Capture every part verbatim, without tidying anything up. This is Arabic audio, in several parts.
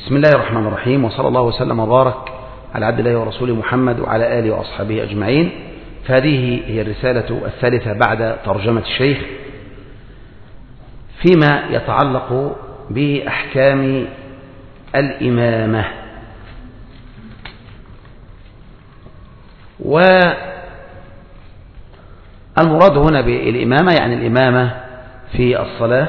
بسم الله الرحمن الرحيم، وصلى الله وسلم وبارك على عبد الله ورسوله محمد وعلى آله وأصحابه أجمعين. فهذه هي الرسالة الثالثة بعد ترجمة الشيخ فيما يتعلق بأحكام الإمامة. والمراد هنا بالإمامة يعني الإمامة في الصلاة،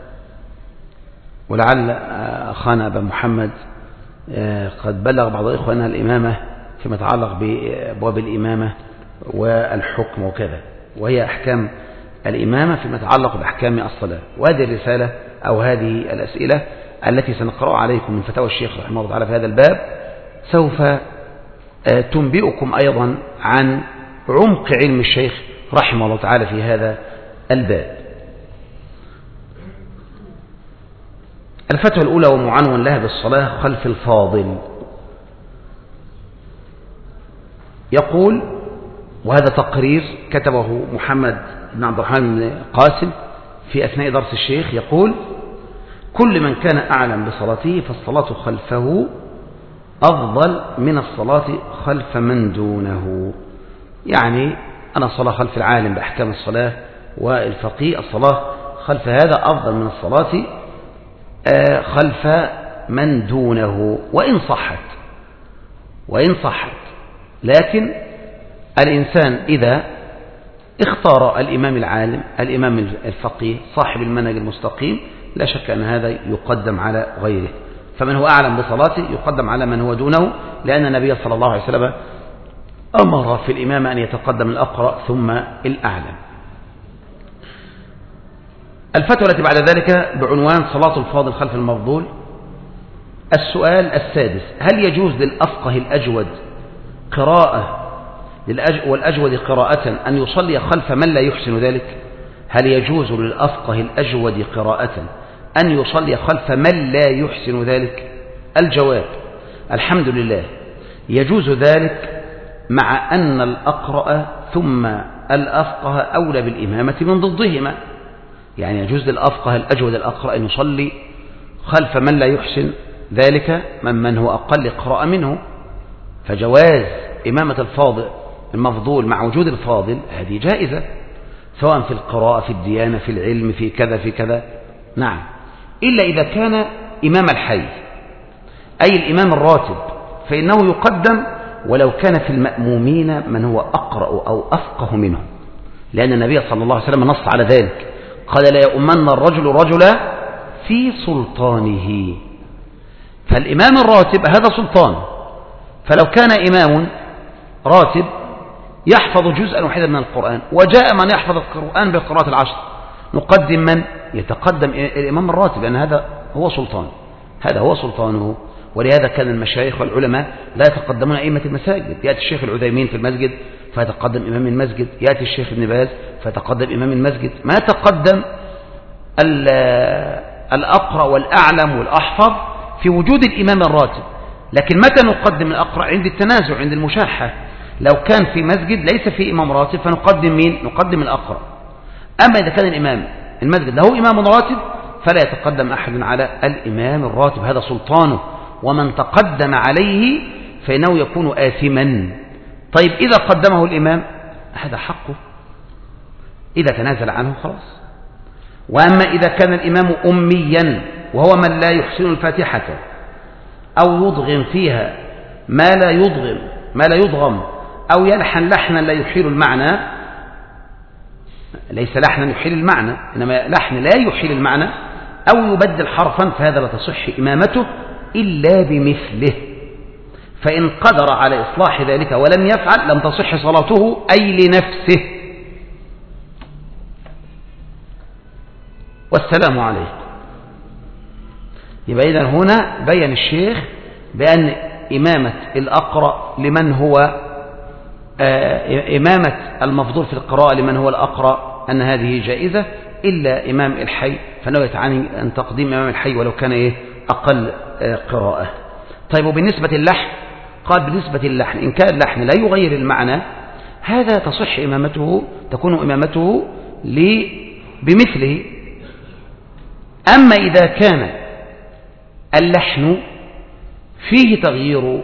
ولعل أخانا أبا محمد قد بلغ بعض إخواننا الإمامة فيما يتعلق بأبواب الإمامة والحكم وكذا، وهي أحكام الإمامة فيما يتعلق بأحكام الصلاة. وهذه الرسالة أو هذه الأسئلة التي سنقرأ عليكم من فتاوى الشيخ رحمه الله تعالى في هذا الباب سوف تنبئكم أيضا عن عمق علم الشيخ رحمه الله تعالى في هذا الباب. الفتوى الأولى ومعنون لها بالصلاة خلف الفاضل، يقول، وهذا تقرير كتبه محمد بن عبد الرحمن بن قاسم في أثناء درس الشيخ، يقول: كل من كان أعلم بصلاته فالصلاة خلفه أفضل من الصلاة خلف من دونه. يعني أنا صلاة خلف العالم بأحكام الصلاة والفقيه، الصلاة خلف هذا أفضل من الصلاة خلف من دونه، وإن صحت وإن صحت لكن الإنسان إذا اختار الإمام العالم الإمام الفقيه صاحب المنهج المستقيم لا شك أن هذا يقدم على غيره، فمن هو أعلم بصلاته يقدم على من هو دونه، لأن النبي صلى الله عليه وسلم أمر في الإمامة أن يتقدم الأقرأ ثم الأعلم. الفتوى التي بعد ذلك بعنوان صلاة الفاضل خلف المفضول. السؤال السادس: هل يجوز للأفقه الأجود قراءة والأجود قراءة أن يصلي خلف من لا يحسن ذلك؟ هل يجوز للأفقه الأجود قراءة أن يصلي خلف من لا يحسن ذلك؟ الجواب: الحمد لله، يجوز ذلك، مع أن الأقرأ ثم الأفقه أولى بالإمامة من ضدهما. يعني يجوز للأفقه الأجود الأقرأ أن يصلي خلف من لا يحسن ذلك من من هو أقل قراءة منه، فجواز إمامة الفاضل المفضول مع وجود الفاضل هذه جائزة، سواء في القراءة في الديانة في العلم في كذا في كذا، نعم، إلا إذا كان إمام الحي أي الإمام الراتب فإنه يقدم ولو كان في المأمومين من هو أقرأ أو أفقه منه، لأن النبي صلى الله عليه وسلم نص على ذلك، قال: لا يؤمن الرجل رجلا في سلطانه. فالإمام الراتب هذا سلطان، فلو كان إمام راتب يحفظ جزءا واحدا من القرآن وجاء من يحفظ القرآن بالقراءة العشر، نقدم من يتقدم الإمام الراتب، لأن هذا هو سلطان، هذا هو سلطانه. ولهذا كان المشايخ والعلماء لا يتقدمون أئمة المساجد، يأتي الشيخ العثيمين في المسجد فيتقدم إمام المسجد، يأتي الشيخ ابن باز فيتقدم إمام المسجد، ما يتقدم الأقرأ والأعلم والأحفظ في وجود الإمام الراتب. لكن متى نقدم الأقرأ؟ عند التنازع، عند المشاحة. لو كان في مسجد ليس فيه إمام راتب فنقدم مين؟ نقدم الأقرأ. أما إذا كان الإمام المسجد له إمام راتب فلا يتقدم أحد على الإمام الراتب، هذا سلطانه، ومن تقدم عليه فإنه يكون آثما. طيب إذا قدمه الإمام هذا حقه، إذا تنازل عنه خلاص. وأما إذا كان الإمام أميا وهو من لا يحسن الفاتحة أو يضغم فيها ما لا يضغم ما لا يضغم أو يلحن لحنا لا يحيل المعنى، ليس لحنا يحيل المعنى إنما لحن لا يحيل المعنى، أو يبدل حرفا، فهذا لا تصح إمامته إلا بمثله، فإن قدر على إصلاح ذلك ولم يفعل لم تصح صلاته أي لنفسه. والسلام عليكم. يبقى إذن هنا بيّن الشيخ بأن إمامة الأقرأ لمن هو آه إمامة المفضول في القراءة لمن هو الأقرأ أن هذه جائزة، إلا إمام الحي فإنه يتعني أن تقديم إمام الحي ولو كان إيه أقل آه قراءة. طيب، وبالنسبة اللحن قال: بالنسبة اللحن إن كان اللحن لا يغير المعنى هذا تصح إمامته، تكون إمامته بمثله. أما إذا كان اللحن فيه تغيير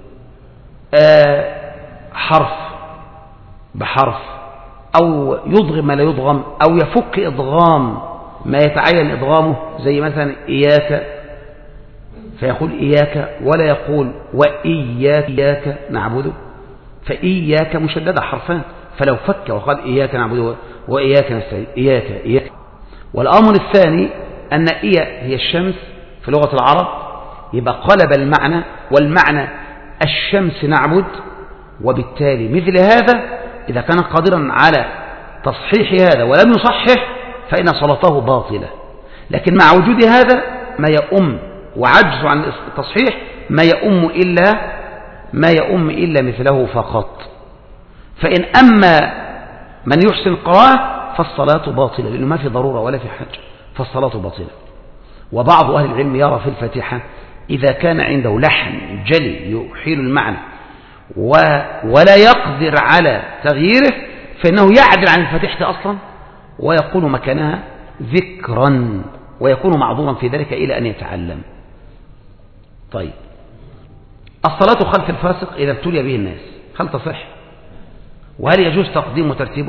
آه حرف بحرف، أو يضغم ما لا يضغم، أو يفك إضغام ما يتعين إضغامه، زي مثلا إياك فيقول إياك ولا يقول وإياك إياك نعبده، فإياك مشددة حرفان، فلو فك وقال إياك نعبده وإياك نستعين إياك إياك. والأمر الثاني أن إيا هي الشمس في لغة العرب، يبقى قلب المعنى، والمعنى الشمس نعبد، وبالتالي مثل هذا إذا كان قادرا على تصحيح هذا ولم يصحح فإن صلاته باطلة. لكن مع وجود هذا ما يؤم وعجز عن التصحيح ما يؤم إلا ما يؤم إلا مثله فقط. فإن أما من يحسن القراءة فالصلاة باطلة، لأنه ما في ضرورة ولا في حاجة، فالصلاة باطلة. وبعض أهل العلم يرى في الفاتحة إذا كان عنده لحن جلي يحيل المعنى ولا يقدر على تغييره فإنه يعدل عن الفاتحة أصلا ويكون مكانها ذكرا، ويكون معذورا في ذلك إلى أن يتعلم. طيب، الصلاة خلف الفاسق إذا ابتلي به الناس هل تصح؟ وهل يجوز تقديم وترتيبه؟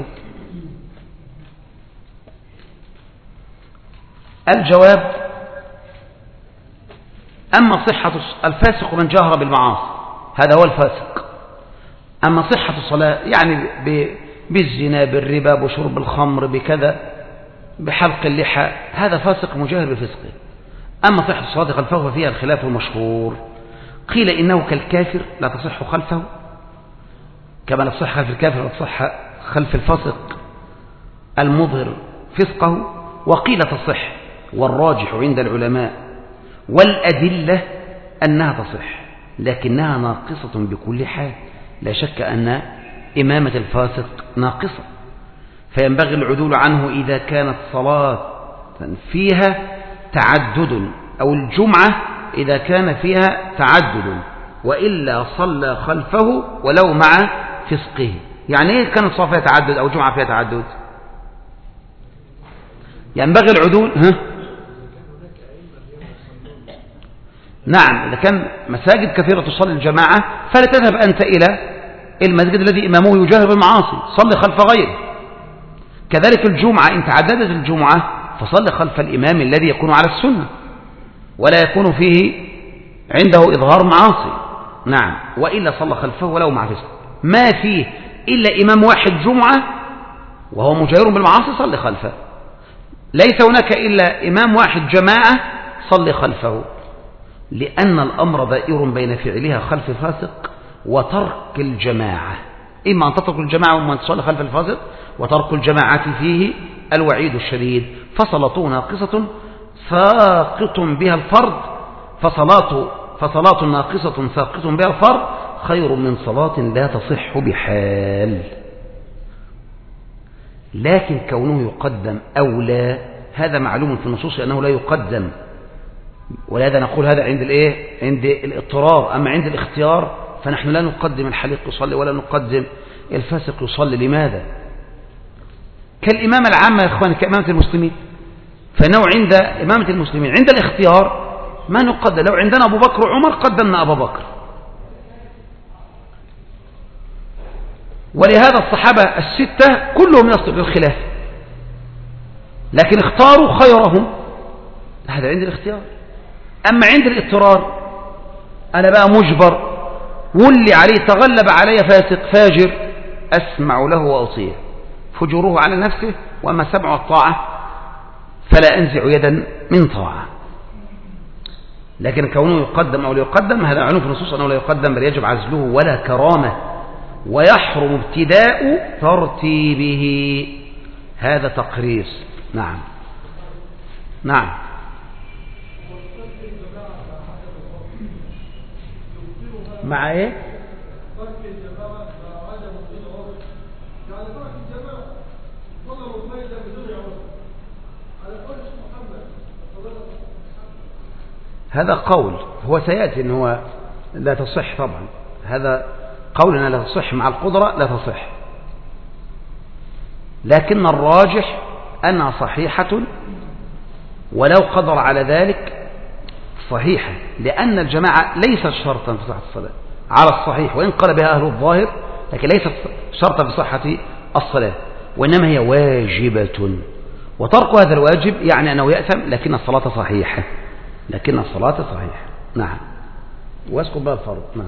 الجواب: أما صحة الفاسق من جهر بالمعاصي هذا هو الفاسق. أما صحة الصلاة يعني بالزنا بالربا بشرب الخمر بكذا بحلق اللحى هذا فاسق مجاهر بفسقه. أما صحة الصلاة خلفه ففيها الخلاف المشهور، قيل إنه كالكافر لا تصح خلفه كما لا تصح خلف الكافر لا تصح خلف الفاسق المظهر فسقه، وقيل تصح، والراجح عند العلماء والأدلة أنها تصح لكنها ناقصة بكل حال. لا شك أن إمامة الفاسق ناقصة، فينبغي العدول عنه إذا كانت صلاة فيها تعدد، أو الجمعة إذا كان فيها تعدد، وإلا صلى خلفه ولو مع فسقه. يعني إيه كانت صلاة فيها تعدد أو جمعة فيها تعدد؟ ينبغي العدول. ها؟ نعم، إذا كان مساجد كثيرة تصلي الجماعة فلا تذهب أنت إلى المسجد الذي إمامه يجاهر بالمعاصي، صلي خلف غيره. كذلك الجمعة إن تعددت الجمعة فصلي خلف الإمام الذي يكون على السنة ولا يكون فيه عنده إظهار معاصي. نعم، وإلا صلى خلفه ولو مع فسق. ما فيه إلا إمام واحد جمعة وهو مجاهر بالمعاصي صلي خلفه، ليس هناك إلا إمام واحد جماعة صلي خلفه، لأن الأمر دائر بين فعلها خلف الفاسق وترك الجماعة. إما أن تترك الجماعة وأن تصلي خلف الفاسق، وترك الجماعة فيه الوعيد الشديد، فصلاته ناقصة ساقط بها الفرض، فصلاة فصلاة ناقصة ساقط بها الفرض خير من صلاة لا تصح بحال. لكن كونه يقدم أو لا هذا معلوم في النصوص أنه لا يقدم، ولهذا نقول هذا عند الايه عند الاضطرار. أما عند الاختيار فنحن لا نقدم الحليق يصلي ولا نقدم الفاسق يصلي. لماذا؟ كالإمامة العامة يا إخواني، كإمامة المسلمين، فإنه عند إمامة المسلمين عند الاختيار ما نقدم. لو عندنا أبو بكر وعمر قدمنا أبا بكر، ولهذا الصحابة الستة كلهم يصدق الخلاف، لكن اختاروا خيرهم، هذا عند الاختيار. أما عند الاضطرار أنا بقى مجبر واللي عليه تغلب علي فاسق فاجر أسمع له وأطيع، فجوره على نفسه، وأما سمع الطاعة فلا أنزع يدا من طاعة. لكن كونه يقدم أو لا يقدم هذا عنه في النصوص أنه لا يقدم، بل يجب عزله ولا كرامة، ويحرم ابتداء ترتيبه، هذا تقريص. نعم نعم. مع ايه؟ هذا قول هو سيأتي ان هو لا تصح طبعا، هذا قولنا لا تصح مع القدرة لا تصح، لكن الراجح أنها صحيحة ولو قدر على ذلك صحيحة، لأن الجماعة ليست شرطا في صحة الصلاة على الصحيح، وإن قال بها أهل الظاهر، لكن ليست شرطا في صحة الصلاة، وإنما هي واجبة، وترك هذا الواجب يعني أنه يأثم، لكن الصلاة صحيحة، لكن الصلاة صحيحة. نعم. واسكت بقى الفرض. نعم.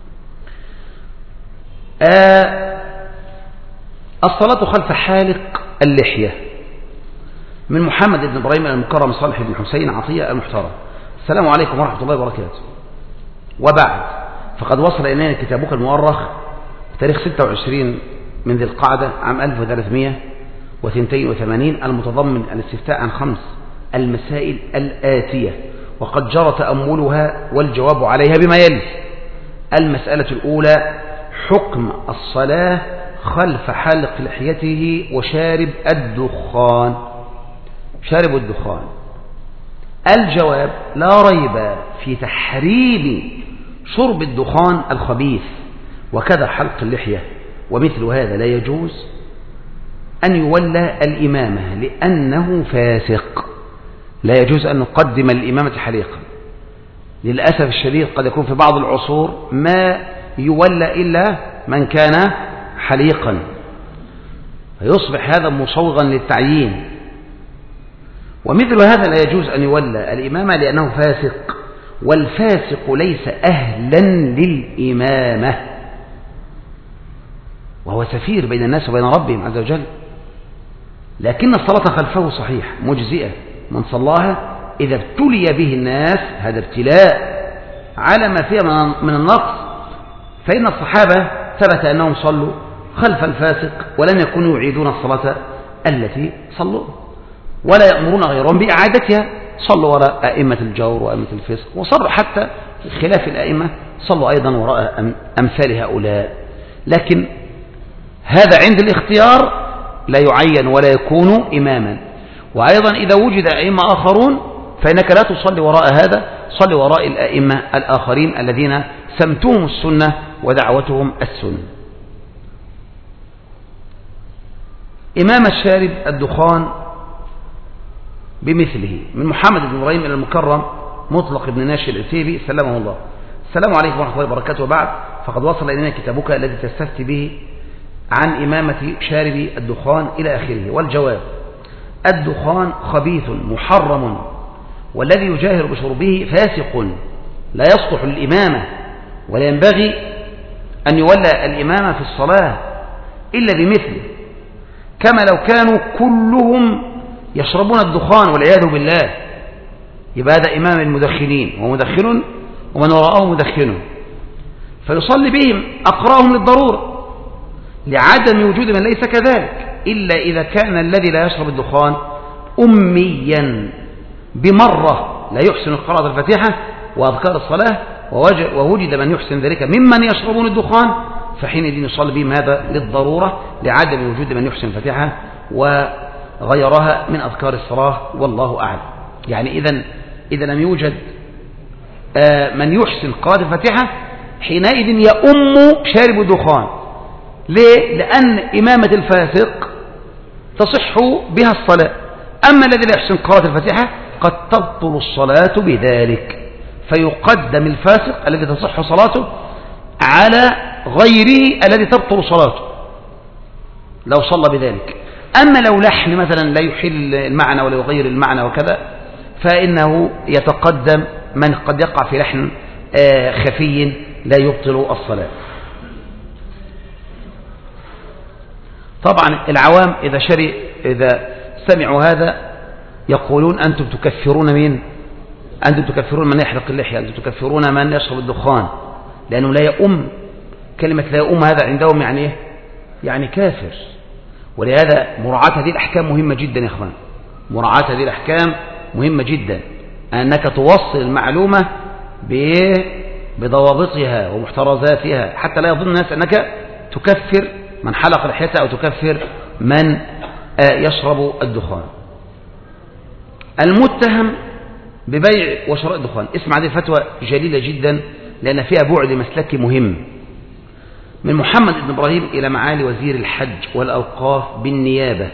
آه الصلاة خلف حالق اللحية. من محمد بن إبراهيم المكرم صالح بن حسين عطية المحترم. السلام عليكم ورحمة الله وبركاته. وبعد، فقد وصل إلينا كتابك المؤرخ بتاريخ ستة وعشرين من ذي القعدة عام ألف وثلاثمائة واثنين وثمانين المتضمن الاستفتاء عن خمس المسائل الآتية، وقد جرى تأملها والجواب عليها بما يلي. المسألة الأولى: حكم الصلاة خلف حلق لحيته وشارب الدخان. شارب الدخان. الجواب: لا ريب في تحريم شرب الدخان الخبيث، وكذا حلق اللحية، ومثل هذا لا يجوز أن يولى الإمامة لأنه فاسق. لا يجوز أن نقدم الإمامة حليقا. للأسف الشديد قد يكون في بعض العصور ما يولى إلا من كان حليقا، فيصبح هذا مصوغا للتعيين. ومثل هذا لا يجوز أن يولى الإمامة لأنه فاسق، والفاسق ليس أهلا للإمامة، وهو سفير بين الناس وبين ربهم عز وجل. لكن الصلاة خلفه صحيح مجزئة، من صلاها إذا ابتلي به الناس، هذا ابتلاء على ما فيها من النقص، فإن الصحابة ثبت أنهم صلوا خلف الفاسق ولم يكونوا يعيدون الصلاة التي صلوا، ولا يأمرون غيرهم بإعادتها. صلوا وراء أئمة الجور وأئمة الفسق، وصلوا حتى خلاف الأئمة صلوا أيضا وراء أمثال هؤلاء. لكن هذا عند الاختيار لا يعين ولا يكون إماما. وأيضا إذا وجد أئمة آخرون فإنك لا تصلي وراء هذا، صلي وراء الأئمة الآخرين الذين سمتهم السنة ودعوتهم السنة. إمام الشارب الدخان بمثله. من محمد بن إبراهيم المكرم مطلق بن ناشي العتيبي سلمه الله. السلام عليكم ورحمة الله وبركاته. وبعد، فقد وصل إلينا كتابك الذي تستفتي به عن إمامة شارب الدخان إلى آخره. والجواب: الدخان خبيث محرم، والذي يجاهر بشربه فاسق لا يصلح للإمامة، ولا ينبغي أن يولى الإمامة في الصلاة إلا بمثله، كما لو كانوا كلهم يشربون الدخان والعياذ بالله، يبقى هذا إمام المدخنين، ومدخن ومن وراءه مدخن، فيصلي بهم أقراهم للضرورة لعدم وجود من ليس كذلك، إلا إذا كان الذي لا يشرب الدخان أميا بمرة لا يحسن قراءة الفاتحة وأذكار الصلاة، ووجد من يحسن ذلك ممن يشربون الدخان، فحينئذ يصلي بهم هذا للضرورة لعدم وجود من يحسن الفاتحة وغيرها من أذكار الصلاة، والله أعلم. يعني إذا إذا لم يوجد من يحسن قراءة الفاتحة حينئذ يؤم شارب الدخان. ليه؟ لأن إمامة الفاسق تصح بها الصلاة، أما الذي لا يحسن قراءة الفاتحة قد تبطل الصلاة بذلك، فيقدم الفاسق الذي تصح صلاته على غيره الذي تبطل صلاته لو صلى بذلك. أما لو لحن مثلا لا يحل المعنى ولا يغير المعنى وكذا، فإنه يتقدم من قد يقع في لحن خفي لا يبطل الصلاة. طبعا العوام إذا شري إذا سمعوا هذا يقولون أنتم تكفرون مين؟ أنتم تكفرون من يحلق اللحية، أنتم تكفرون من يشرب الدخان، لأنه لا يؤم. كلمة لا يؤم هذا عندهم يعني إيه؟ يعني كافر. ولهذا مراعاة هذه الأحكام مهمة جدا يا إخوان، مراعاة هذه الأحكام مهمة جدا، أنك توصل المعلومة بضوابطها ومحترزاتها حتى لا يظن الناس أنك تكفر من حلق لحيته أو تكفر من يشرب الدخان. المتهم ببيع وشراء الدخان. اسمع، هذه الفتوى جليلة جدا لأن فيها بعد مسلكي مهم. من محمد بن إبراهيم إلى معالي وزير الحج والأوقاف بالنيابة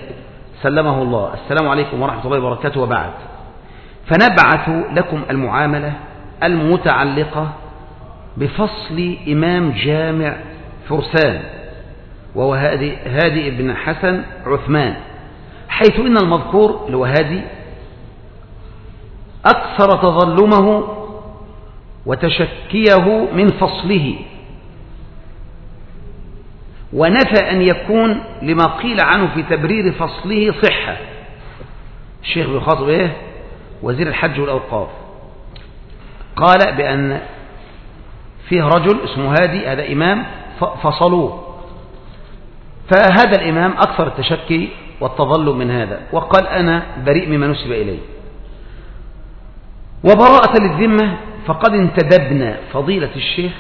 سلمه الله. السلام عليكم ورحمة الله وبركاته. وبعد، فنبعث لكم المعاملة المتعلقة بفصل إمام جامع فرسان وهو هادي, هادي بن حسن عثمان، حيث إن المذكور اللي هو هادي أكثر تظلمه وتشكيه من فصله، ونفى أن يكون لما قيل عنه في تبرير فصله صحة. الشيخ بيخاطب إيه؟ وزير الحج والأوقاف، قال بأن فيه رجل اسمه هادي، هذا إمام فصلوه، فهذا الإمام أكثر التشكي والتظلم من هذا، وقال أنا بريء مما نسب إليه. وبراءة للذمة فقد انتدبنا فضيلة الشيخ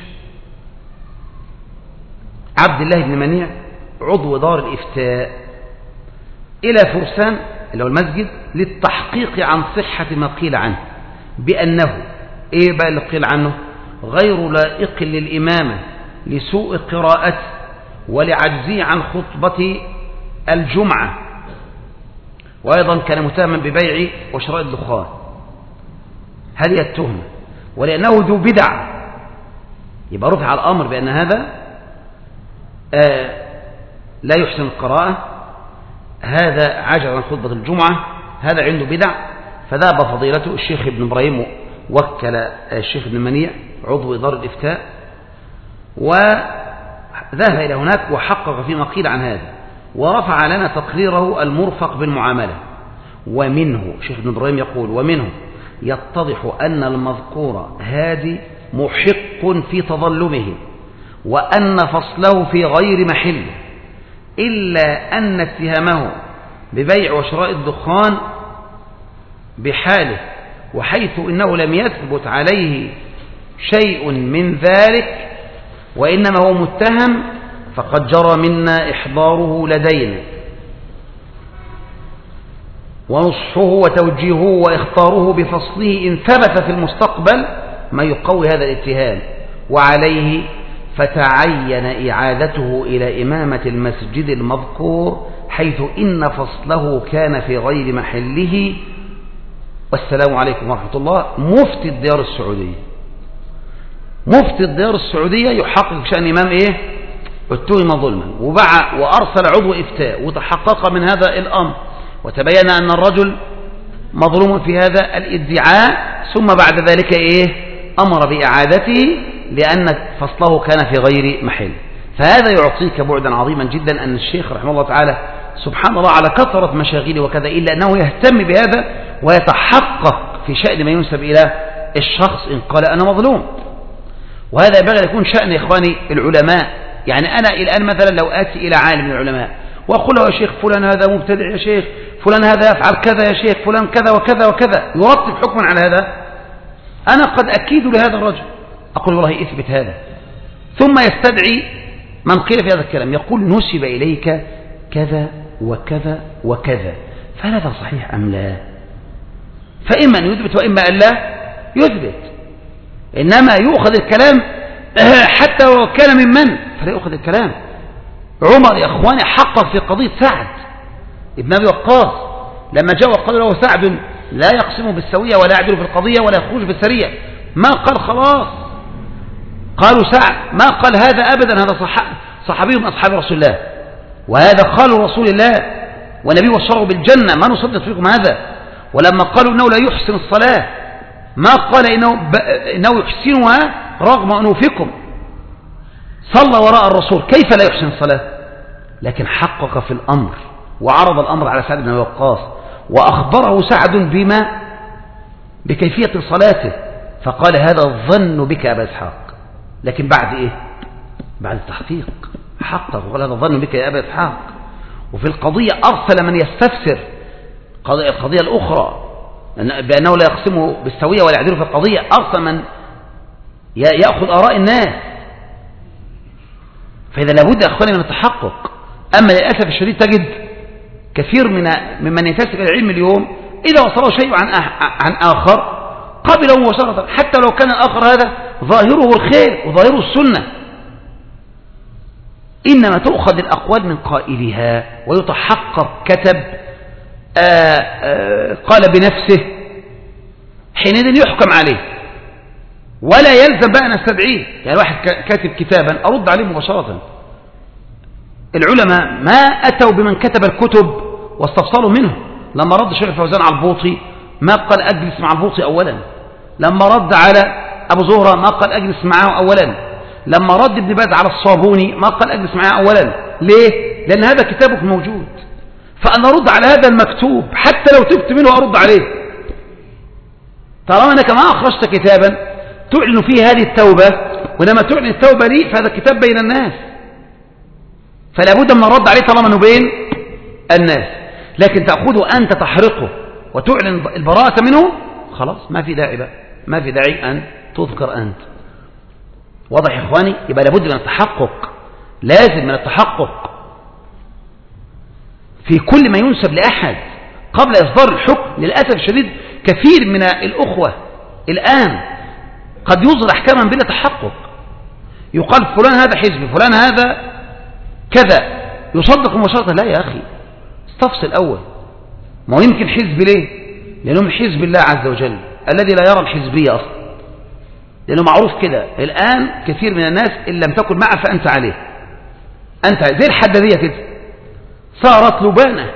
عبد الله بن منيع عضو دار الإفتاء إلى فرسان اللي هو المسجد للتحقيق عن صحة ما قيل عنه، بأنه إيه بقى اللي قيل عنه؟ غير لائق للإمامة لسوء قراءته ولعجزه عن خطبة الجمعة، وأيضا كان متهما ببيع وشراء الدخان. هذه التهمة، ولأنه ذو بدع يبقى رفع الأمر بأن هذا آه لا يحسن القراءة، هذا عجز عن خطبة الجمعة، هذا عنده بدع. فذهب فضيلته الشيخ ابن إبراهيم وكل الشيخ ابن منيع عضو دار الإفتاء وذهب إلى هناك وحقق فيما قيل عن هذا، ورفع لنا تقريره المرفق بالمعاملة. ومنه الشيخ ابن إبراهيم يقول ومنه يتضح أن المذكور هادي محق في تظلمه، وأن فصله في غير محله، إلا أن اتهامه ببيع وشراء الدخان بحاله، وحيث إنه لم يثبت عليه شيء من ذلك وإنما هو متهم، فقد جرى منا إحضاره لدينا ونصحه وتوجيهه وإخطاره بفصله إن ثبت في المستقبل ما يقوي هذا الاتهام، وعليه فتعين إعادته إلى إمامة المسجد المذكور، حيث إن فصله كان في غير محله. والسلام عليكم ورحمة الله. مفتي الديار السعودية، مفتي الديار السعودية يحقق شأن إمام إيه؟ اتهم ظلما، وبع وأرسل عضو إفتاء وتحقق من هذا الأمر، وتبين أن الرجل مظلوم في هذا الادعاء، ثم بعد ذلك إيه؟ أمر بإعادته لأن فصله كان في غير محل. فهذا يعطيك بعدا عظيما جدا أن الشيخ رحمه الله تعالى سبحان الله على كثرة مشاغله وكذا، إلا أنه يهتم بهذا ويتحقق في شأن ما ينسب إلى الشخص إن قال أنا مظلوم. وهذا ينبغي أن يكون شأن إخواني العلماء. يعني أنا الآن مثلا لو آتي إلى عالم من العلماء وأقول له يا شيخ فلان هذا مبتدع، يا شيخ فلان هذا يفعل كذا، يا شيخ فلان كذا وكذا وكذا، يرتب حكما على هذا، أنا قد أكيد لهذا الرجل أقول والله اثبت هذا، ثم يستدعي من قيل في هذا الكلام يقول نسب إليك كذا وكذا وكذا، فهل هذا صحيح أم لا؟ فإما أن يثبت وإما أن لا يثبت، إنما يؤخذ الكلام حتى لو كان من من فلا يؤخذ الكلام. عمر يا أخواني حقق في قضية سعد ابن أبي وقاص لما جاء وقال له سعد لا يقسم بالسوية ولا يعدل في القضية ولا يخرج بالسرية، ما قال خلاص، قالوا سعد، ما قال هذا أبدا، هذا صحابي من أصحاب رسول الله، وهذا قال رسول الله ونبي وصره بالجنة، ما نصدق فيكم هذا. ولما قالوا إنه لا يحسن الصلاة ما قال إنه, إنه يحسنها رغم أنوفكم، صلى وراء الرسول كيف لا يحسن الصلاة؟ لكن حقق في الأمر وعرض الأمر على سعد بن وقاص وأخبره سعد بما بكيفية صلاته، فقال هذا الظن بك يا أبا إسحاق. لكن بعد إيه؟ بعد التحقيق حقق وقال هذا الظن بك يا أبا إسحاق. وفي القضية أرسل من يستفسر القضية الأخرى بأنه لا يقسمه بالسوية ولا يعدله في القضية، أرسل من يأخذ آراء الناس. فإذا لابد أخواني من التحقق. أما للأسف الشديد تجد كثير من ممن ينتسب إلى العلم اليوم إذا وصله شيء عن عن آخر قبله مباشرة، حتى لو كان الآخر هذا ظاهره الخير وظاهره السنة، إنما تؤخذ الأقوال من قائلها ويتحقق كتب آآ آآ قال بنفسه، حينئذ يحكم عليه. ولا يلزم بقى أن استدعيه. يعني واحد كاتب كتابا أرد عليه مباشرة. العلماء ما أتوا بمن كتب الكتب واستفصلوا منه. لما رد شيخ الفوزان على البوطي ما قال أجلس مع البوطي أولا. لما رد على أبو زهرة ما قال أجلس معه أولا. لما رد ابن باز على الصابوني ما قال أجلس معه أولا. ليه؟ لأن هذا كتابك موجود، فأنا أرد على هذا المكتوب حتى لو تبت منه أرد عليه. طالما أنك ما أخرجت كتابا تعلن فيه هذه التوبة، ولما تعلن التوبة لي فهذا الكتاب بين الناس، فلا بد من الرد عليه طالما أنه بين الناس. لكن تأخذه أنت تحرقه وتعلن البراءة منه، خلاص ما في داعي بقى، ما في داعي أن تذكر أنت. واضح يا إخواني؟ يبقى لابد من التحقق، لازم من التحقق في كل ما ينسب لأحد قبل إصدار الحكم. للأسف الشديد كثير من الأخوة الآن قد يصدر أحكاما بلا تحقق. يقال فلان هذا حزبي، فلان هذا كذا، يصدق مباشرة. لا يا أخي، استفصل أول. ما هو يمكن حزب ليه؟ لأنه من حزب الله عز وجل الذي لا يرى الحزبية أصلا، لأنه معروف كده. الآن كثير من الناس إن لم تكن معه فأنت عليه، أنت زي الحدادية كده، صارت لبانة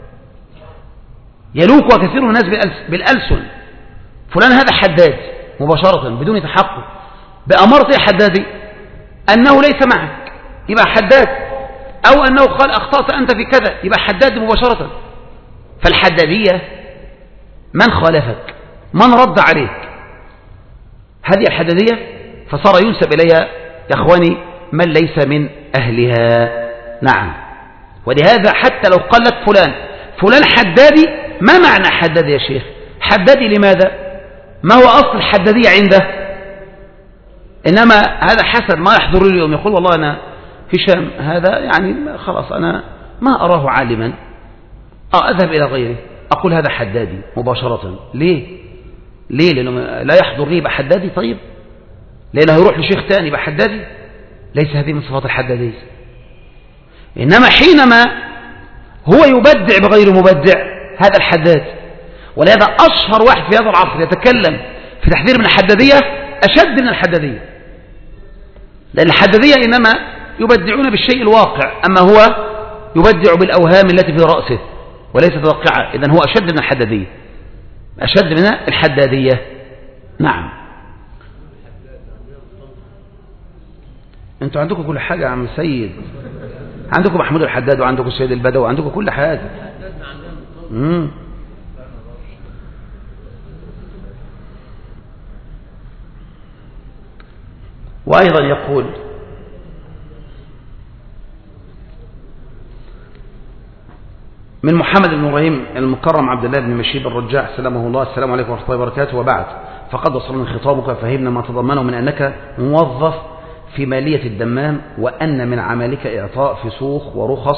يلوك كثير من الناس بالألسن. فلان هذا حداد مباشرة بدون تحقق. بأمارة إيه حدادي؟ أنه ليس معك يبقى حداد، أو أنه قال أخطأت أنت في كذا يبقى حداد مباشرة. فالحدادية من خالفك، من رد عليك، هذه الحدادية. فصار ينسب إليها يا أخواني من ليس من أهلها. نعم. ولهذا حتى لو قال لك فلان فلان حدادي، ما معنى حدادي يا شيخ؟ حدادي لماذا؟ ما هو أصل الحدادية عنده؟ إنما هذا حسب ما يحضر لي اليوم، يقول والله أنا هشام هذا يعني خلاص أنا ما أراه عالما، أذهب إلى غيره أقول هذا حدادي مباشرة. ليه؟ ليه؟ لأنه لا يحضر لي يبقى حدادي. طيب لأنه يروح لشيخ تاني يبقى حدادي. ليس هذه من صفات الحدادية. إنما حينما هو يبدع بغير مبدع هذا الحداد. ولهذا أشهر واحد في هذا العصر يتكلم في تحذير من الحدادية أشد من الحدادية، لأن الحدادية إنما يبدعون بالشيء الواقع، أما هو يبدع بالأوهام التي في رأسه وليست واقعة. إذن هو أشد من الحدادية، أشد من الحدادية. نعم. أنتوا عندكم كل حاجة يا عم سيد، عندكم محمود الحداد وعندكم السيد البدوي وعندكم كل حاجة. مم. وأيضا يقول من محمد بن إبراهيم المكرم عبد الله بن مشيب الرجاع سلامه الله: السلام عليكم ورحمة الله وبركاته، وبعد، فقد وصلنا خطابك فهمنا ما تضمنه من أنك موظف في مالية الدمام، وأن من عملك إعطاء فسوخ ورخص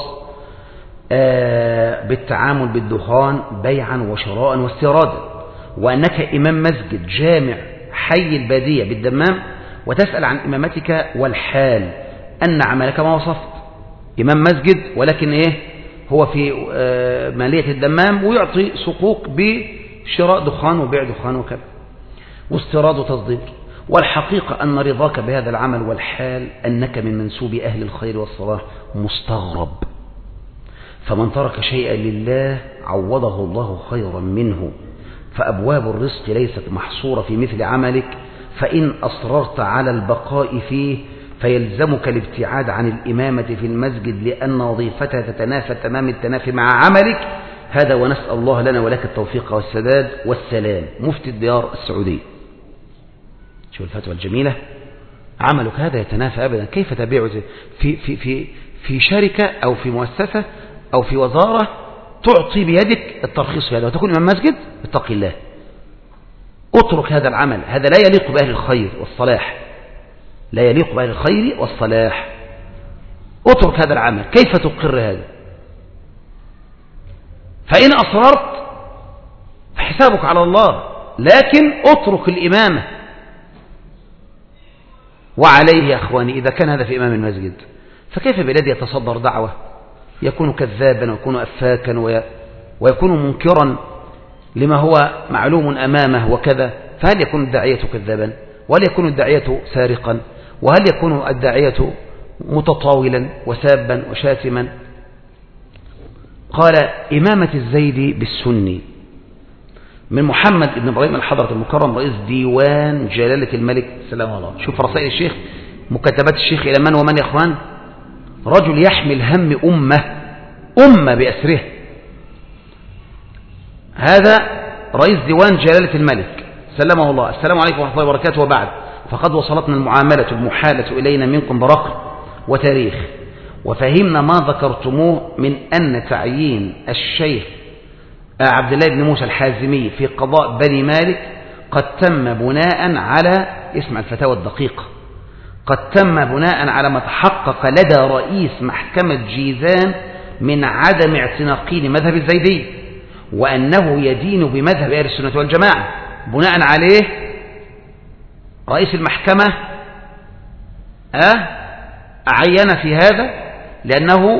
بالتعامل بالدخان بيعا وشراء واستيرادا، وأنك إمام مسجد جامع حي البادية بالدمام، وتسأل عن إمامتك والحال أن عملك ما وصفت، إمام مسجد ولكن إيه هو في مالية الدمام ويعطي صكوك بشراء دخان وبيع دخان وكذا واستيراد وتصدير. والحقيقة أن رضاك بهذا العمل والحال أنك من منسوب أهل الخير والصلاح مستغرب، فمن ترك شيئا لله عوضه الله خيرا منه، فأبواب الرزق ليست محصورة في مثل عملك، فإن أصررت على البقاء فيه فيلزمك الابتعاد عن الإمامة في المسجد، لأن وظيفتها تتنافى تمام التنافي مع عملك هذا، ونسأل الله لنا ولك التوفيق والسداد والسلام. مفتي الديار السعودية. شو الفتوى الجميلة. عملك هذا يتنافى أبدا. كيف تبيع في, في, في, في شركة أو في مؤسسة أو في وزارة تعطي بيدك الترخيص في هذا وتكون إمام مسجد؟ اتق الله، اترك هذا العمل، هذا لا يليق بأهل الخير والصلاح، لا يليق بأهل الخير والصلاح. اترك هذا العمل. كيف تقر هذا؟ فإن أصررت فحسابك على الله، لكن اترك الإمامة. وعليه يا أخواني إذا كان هذا في إمام المسجد، فكيف بالذي يتصدر دعوة يكون كذابا ويكون أفاكا ويكون منكرا لما هو معلوم أمامه وكذا، فهل يكون الداعية كذابا؟ وهل يكون الداعية سارقا؟ وهل يكون الداعية متطاولا وسابا وشاتما؟ قال إمامة الزيدي بالسني من محمد بن إبراهيم الحضرة المكرم رئيس ديوان جلالة الملك سلام الله. شوف رسائل الشيخ، مكتبات الشيخ إلى من ومن يا أخوان؟ رجل يحمل هم أمة أمة بأسره، هذا رئيس ديوان جلالة الملك سلمه الله. السلام عليكم ورحمة الله وبركاته. وبعد، فقد وصلتنا المعاملة المحالة إلينا منكم برقم وتاريخ، وفهمنا ما ذكرتموه من أن تعيين الشيخ عبد الله بن موسى الحازمي في قضاء بني مالك قد تم بناء على، اسمع الفتاوى الدقيقة، قد تم بناء على ما تحقق لدى رئيس محكمة جيزان من عدم اعتناقه لمذهب الزيدي، وأنه يدين بمذهب أهل السنة والجماعة. بناء عليه رئيس المحكمة أعين في هذا لأنه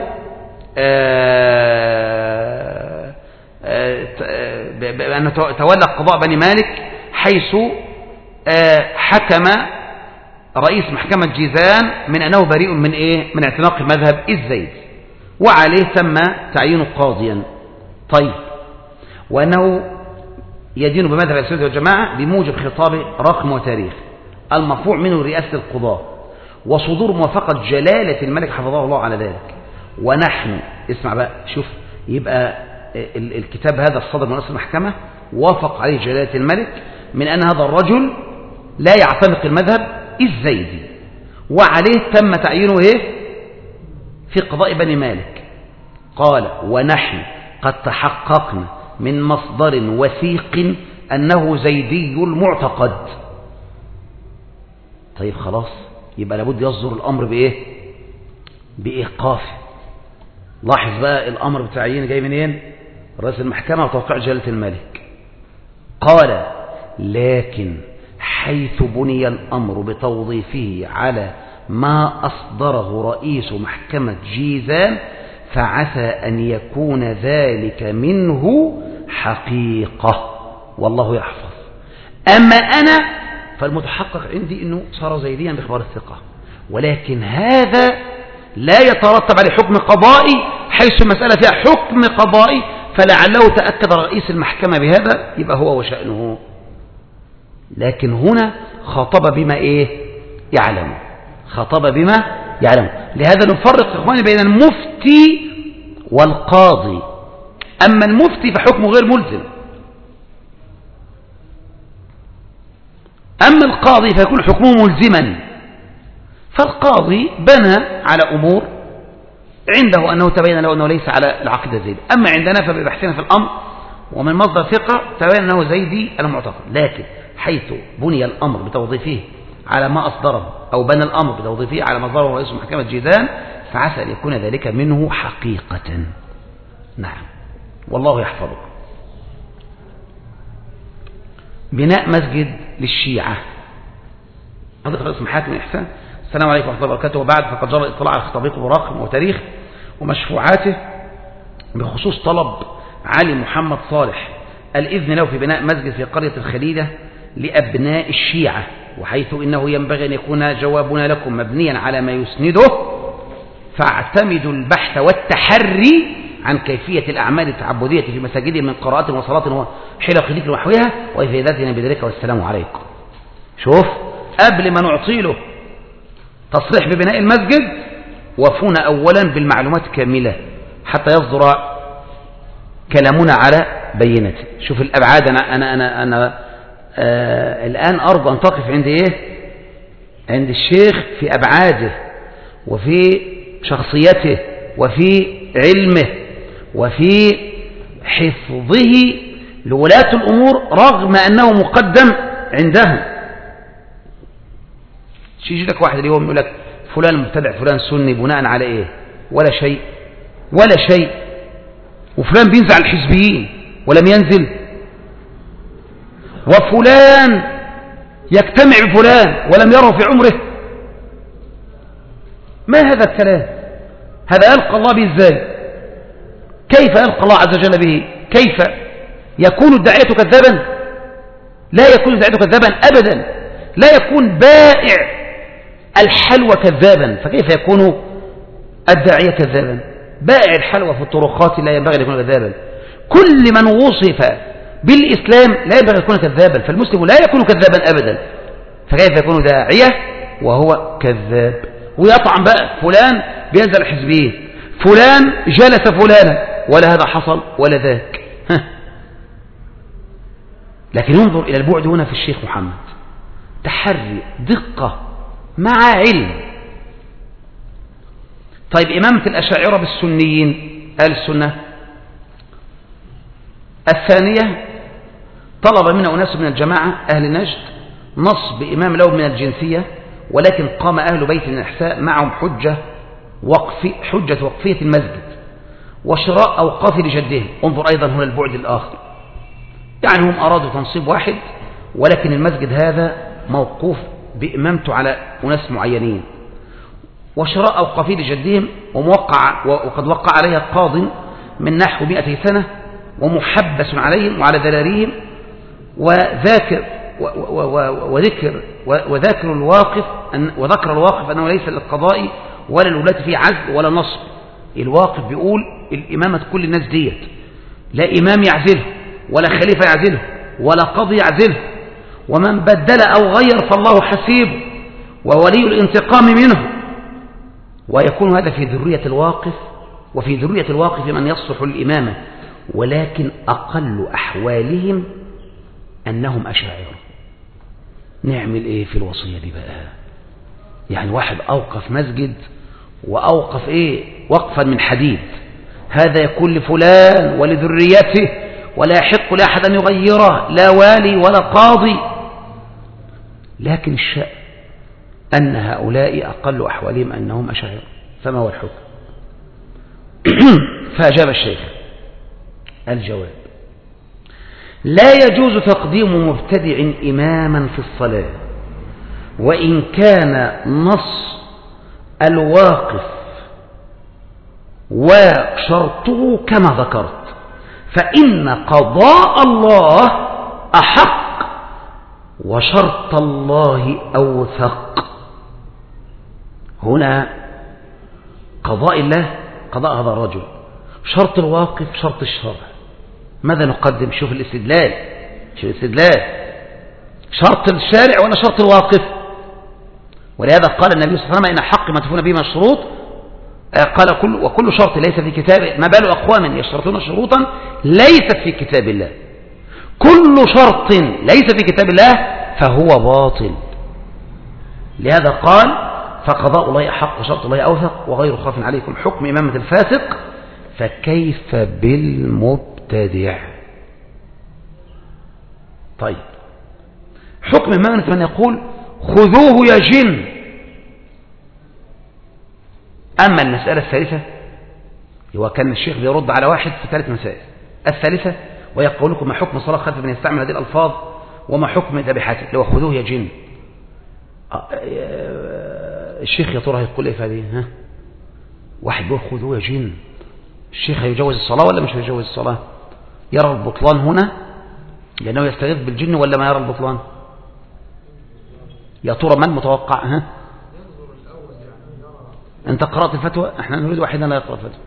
بأنه تولى قضاء بني مالك، حيث حكم رئيس محكمة جيزان من أنه بريء من إيه؟ من اعتناق مذهب الزيد، وعليه تم تعيينه قاضيا. طيب، وأنه يدين بمذهب السنة والجماعة بموجب خطاب رقم وتاريخ المرفوع منه رئاسة القضاء، وصدور موافقة جلالة الملك حفظه الله على ذلك. ونحن، اسمع بقى، شوف، يبقى الكتاب هذا الصدر من رئيس المحكمة وافق عليه جلالة الملك من أن هذا الرجل لا يعتنق المذهب الزيدي، وعليه تم تعيينه إيه؟ في قضاء بني مالك. قال: ونحن قد تحققنا من مصدر وثيق أنه زيدي المعتقد. طيب خلاص، يبقى لابد يصدر الأمر بإيه؟ بإيقافه. لاحظ بقى الأمر بتعيين جاي منين؟ رئيس المحكمة وتوقيع جلالة الملك. قال: لكن حيث بني الأمر بتوظيفه على ما أصدره رئيس محكمة جيزان فعسى أن يكون ذلك منه حقيقة، والله يحفظ. أما أنا فالمتحقق عندي أنه صار زيديا بإخبار الثقة، ولكن هذا لا يترتب عليه حكم قضائي، حيث المسألة فيها حكم قضائي، فلعله تأكد رئيس المحكمة بهذا يبقى هو وشأنه. لكن هنا خاطب بما إيه؟ يعلم، خاطب بما يعلم. لهذا نفرق إخواني بين المفتي والقاضي. أما المفتي فحكمه غير ملزم، أما القاضي فيكون حكمه ملزما. فالقاضي بنى على أمور عنده أنه تبين له أنه ليس على العقيدة زيدي، أما عندنا فببحثنا في الأمر ومن مصدر ثقة تبين أنه زيدي المعتقد. لكن حيث بني الأمر بتوظيفه على ما أصدره، أو بنى الأمر بتوظيفه على ما أصدره رئيس محكمة جيزان، فعسى أن يكون ذلك منه حقيقة. نعم، والله يحفظه. بناء مسجد للشيعة. هذا رئيس محاكم الإحسان. السلام عليكم ورحمة الله وبركاته. وبعد، فقد جرى الاطلاع على خطابكم ورقم وتاريخ ومشفوعاته بخصوص طلب علي محمد صالح الإذن له في بناء مسجد في قرية الخليلة لأبناء الشيعة، وحيث إنه ينبغي أن يكون جوابنا لكم مبنيا على ما يسنده، فاعتمدوا البحث والتحري عن كيفية الأعمال التعبدية في مساجد من قراءات وصلاة وحلق ذكر ونحوها وإفادتنا بذلك، والسلام عليكم. شوف، قبل ما نعطي له تصريح ببناء المسجد وفونا أولا بالمعلومات كاملة حتى يصدر كلامنا على بينته. شوف الأبعاد. أنا, أنا, أنا, أنا آه الآن أرجو أن تقف عند إيه؟ عند الشيخ في أبعاده وفي شخصيته وفي علمه وفي حفظه لولاة الأمور، رغم أنه مقدم عندهم. يجي لك واحد اليوم يقول لك فلان مبتدع فلان سني، بناء على إيه؟ ولا شيء ولا شيء. وفلان بينزع الحزبيين ولم ينزل، وفلان يجتمع بفلان ولم يره في عمره. ما هذا الكلام؟ هذا يلقى الله به ازاي؟ كيف يلقى الله عز وجل به؟ كيف يكون الداعية كذابا؟ لا يكون الداعية كذابا أبدا. لا يكون بائع الحلوى كذابا، فكيف يكون الداعية كذابا؟ بائع الحلوى في الطرقات لا ينبغي أن يكون كذابا. كل من وصف بالإسلام لا ينبغي أن يكون كذابا، فالمسلم لا يكون كذابا أبدا، فكيف يكون داعية وهو كذاب؟ ويطعن بقى فلان بينزل الحزبيين، فلان جلس فلانا، ولا هذا حصل ولا ذاك. لكن انظر إلى البعد هنا في الشيخ محمد، تحري، دقة مع علم. طيب إمامة الأشاعرة بالسنيين أهل السنة الثانية، طلب منه أناس من الجماعة أهل نجد نصب إمام له من الجنسية، ولكن قام أهل بيت من الإحساء معهم حجة وقف حجة وقفية المسجد وشراء أوقاف لجدهم. انظر أيضا هنا البعد الآخر، يعني هم أرادوا تنصيب واحد، ولكن المسجد هذا موقوف بإمامته على أناس معينين، وشراء أوقاف لجدهم، وموقع وقد وقع عليها قاض من نحو مئة سنة، ومحبس عليهم وعلى ذراريهم، وذاكر وذكر وذاكر الواقف وذكر الواقف أنه ليس للقضاء ولا الولاة فيه عزل ولا نصب. الواقف بيقول الإمامة كل الناس ديت، لا إمام يعزله ولا خليفة يعزله ولا قاضي يعزله، ومن بدل أو غير فالله حسيبه وولي الانتقام منه. ويكون هذا في ذرية الواقف، وفي ذرية الواقف من يصلح الإمامة، ولكن أقل أحوالهم أنهم أشاعرة. نعمل إيه في الوصية دي بقى؟ يعني واحد أوقف مسجد وأوقف إيه وقفا من حديد، هذا يكون لفلان ولذريته، ولا يحق لأحد أن يغيره، لا والي ولا قاضي. لكن الشأن أن هؤلاء أقل أحوالهم أنهم أشاعرة، فما هو الحكم؟ فأجاب الشيخ الجواب: لا يجوز تقديم مبتدع إماما في الصلاة، وإن كان نص الواقف وشرطه كما ذكرت، فإن قضاء الله أحق وشرط الله أوثق. هنا قضاء الله قضاء هذا الرجل، شرط الواقف شرط الشرع. ماذا نقدم؟ شوف الاستدلال، شوف الاستدلال، شرط الشارع ولا شرط الواقف؟ ولهذا قال النبي صلى الله عليه وسلم: إن حق ما تفون به من الشروط، قال كل وكل شرط ليس في كتاب، ما بال أقوام يشترطون شروطا ليست في كتاب الله. كل شرط ليس في كتاب الله فهو باطل. لهذا قال: فقضاء الله حق وشرط الله أوثق وغير خاف عليكم حكم إمامة الفاسق، فكيف بالمبتدع؟ طيب، حكم إمامة من يقول خذوه يا جن. أما المسألة الثالثة، هو كان الشيخ بيرد على واحد في ثلاث مسائل. الثالثة: ويقول لكم ما حكم صلاة خلف من يستعمل هذه الألفاظ، وما حكم ذبيحته لو خذوه يا جن. الشيخ يا ترى هيقول ايه في هذه؟ ها، واحد بيقول خذوه يا جن، الشيخ هيجوز الصلاة ولا مش هيجوز الصلاة؟ يرى البطلان هنا لأنه يستغيث بالجن، ولا ما يرى البطلان؟ يا ترى من متوقع؟ ها، أنت قرأت الفتوى؟ احنا نريد واحدا لا يقرأ الفتوى.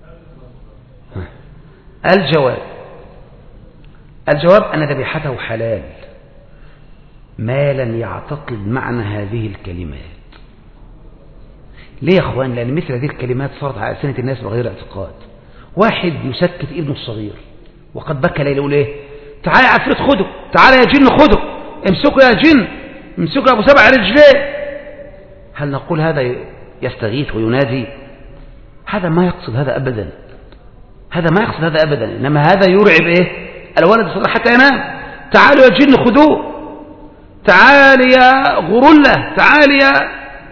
الجواب الجواب أن ذبيحته حلال ما لم يعتقد معنى هذه الكلمات. ليه يا أخوان؟ لأن مثل هذه الكلمات صارت على ألسنة الناس بغير اعتقاد. واحد يسكت ابنه الصغير وقد بكى ليله، يقول ايه؟ تعال يا عفريت خده، تعال يا جن خده، امسكوا يا جن، امسكوا أبو سبع رجلين. هل نقول هذا يستغيث وينادي؟ هذا ما يقصد هذا أبدا، هذا ما يقصد هذا أبدا، إنما هذا يرعب إيه؟ الولد الصغير حتى ينام. تعالوا يا جن خذوه، تعال يا غرلة، تعال يا.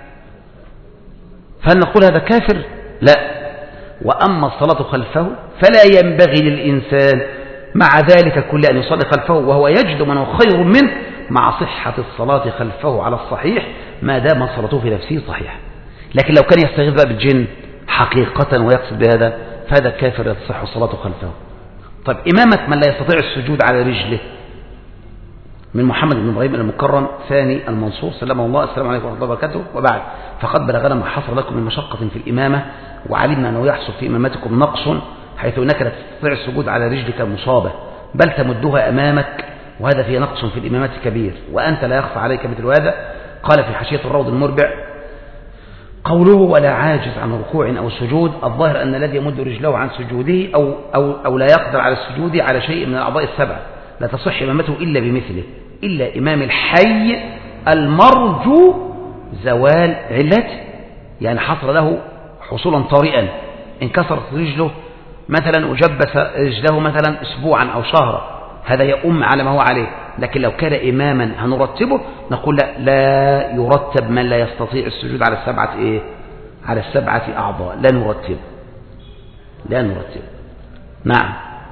فهل نقول هذا كافر؟ لا. وأما الصلاة خلفه فلا ينبغي للإنسان مع ذلك كل أن يصلي خلفه وهو يجد من هو خير منه، مع صحة الصلاة خلفه على الصحيح ما دام صلاته في نفسه صحيحة. لكن لو كان يستغيث بقى بالجن حقيقة ويقصد بهذا فهذا كافر يصح صلاته خلفه. طيب، إمامة من لا يستطيع السجود على رجله، من محمد بن إبراهيم المكرم ثاني المنصور سلمه الله. السلام عليكم ورحمة الله وبركاته. وبعد، فقد بلغنا ما حصل لكم من مشقة في الإمامة، وعلمنا أنه يحصل في إمامتكم نقص، حيث أنك لا تستطيع السجود على رجلك المصابة بل تمدها أمامك، وهذا فيه نقص في الإمامة كبير، وأنت لا يخفى عليك مثل هذا. قال في حاشية الروض المربع: قوله ولا عاجز عن ركوع أو سجود، الظاهر أن الذي يمد رجله عن سجوده أو, أو, أو لا يقدر على السجود على شيء من الأعضاء السبعة لا تصح إمامته إلا بمثله، إلا إمام الحي المرجو زوال علته، يعني حصل له حصولا طارئا، انكسرت رجله مثلا وجبس رجله مثلا أسبوعا أو شهرا، هذا يؤم على ما هو عليه. لكن لو كان إماما هنرتبه، نقول لا, لا يرتب من لا يستطيع السجود على السبعة إيه؟ على السبعة أعضاء، لا نرتب لا نرتب نعم.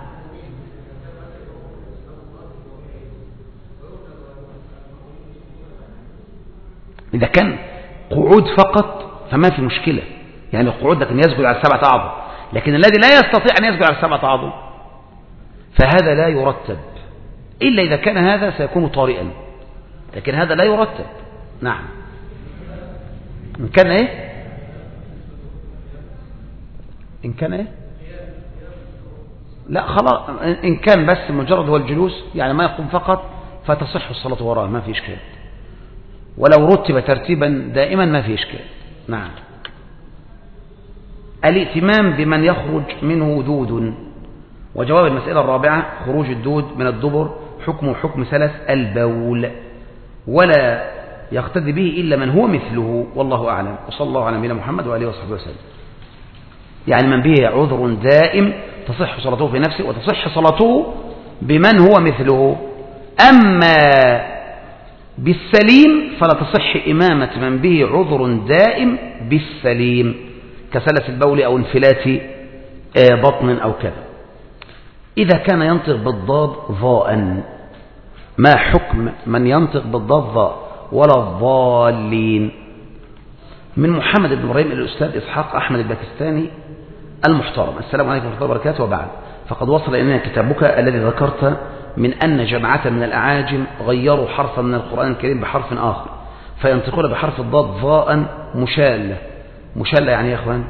إذا كان قعود فقط فما في مشكلة، يعني القعود لكن يسجد على السبعة أعضاء، لكن الذي لا يستطيع أن يسجد على السبعة أعضاء فهذا لا يرتب، إلا إذا كان هذا سيكون طارئا، لكن هذا لا يرتب. نعم. إن كان إيه إن كان إيه لا خلاص، إن كان بس مجرد هو الجلوس يعني ما يقوم فقط فتصح الصلاة وراءه، ما في إشكال، ولو رتب ترتيبا دائما ما في إشكال. نعم. الائتمام بمن يخرج منه دود. وجواب المسألة الرابعة: خروج الدود من الدبر حكمه حكم سلس البول، ولا يقتدي به إلا من هو مثله، والله أعلم. وصلى الله على نبينا محمد وآله وصحبه وسلم. يعني من به عذر دائم تصح صلاته في نفسه وتصح صلاته بمن هو مثله. أما بالسليم فلا تصح إمامة من به عذر دائم بالسليم كسلس البول أو انفلات بطن أو كذا. إذا كان ينطق بالضاد ضاء، ما حكم من ينطق بالضاد ضاء ولا الضالين؟ من محمد بن إبراهيم الأستاذ إسحاق أحمد الباكستاني المحترم. السلام عليكم ورحمة الله وبركاته. وبعد، فقد وصل إلينا كتابك الذي ذكرت من أن جماعة من الأعاجم غيروا حرفا من القرآن الكريم بحرف آخر، فينطقون بحرف الضاد ضاء مشالة. مشالة يعني يا أخوان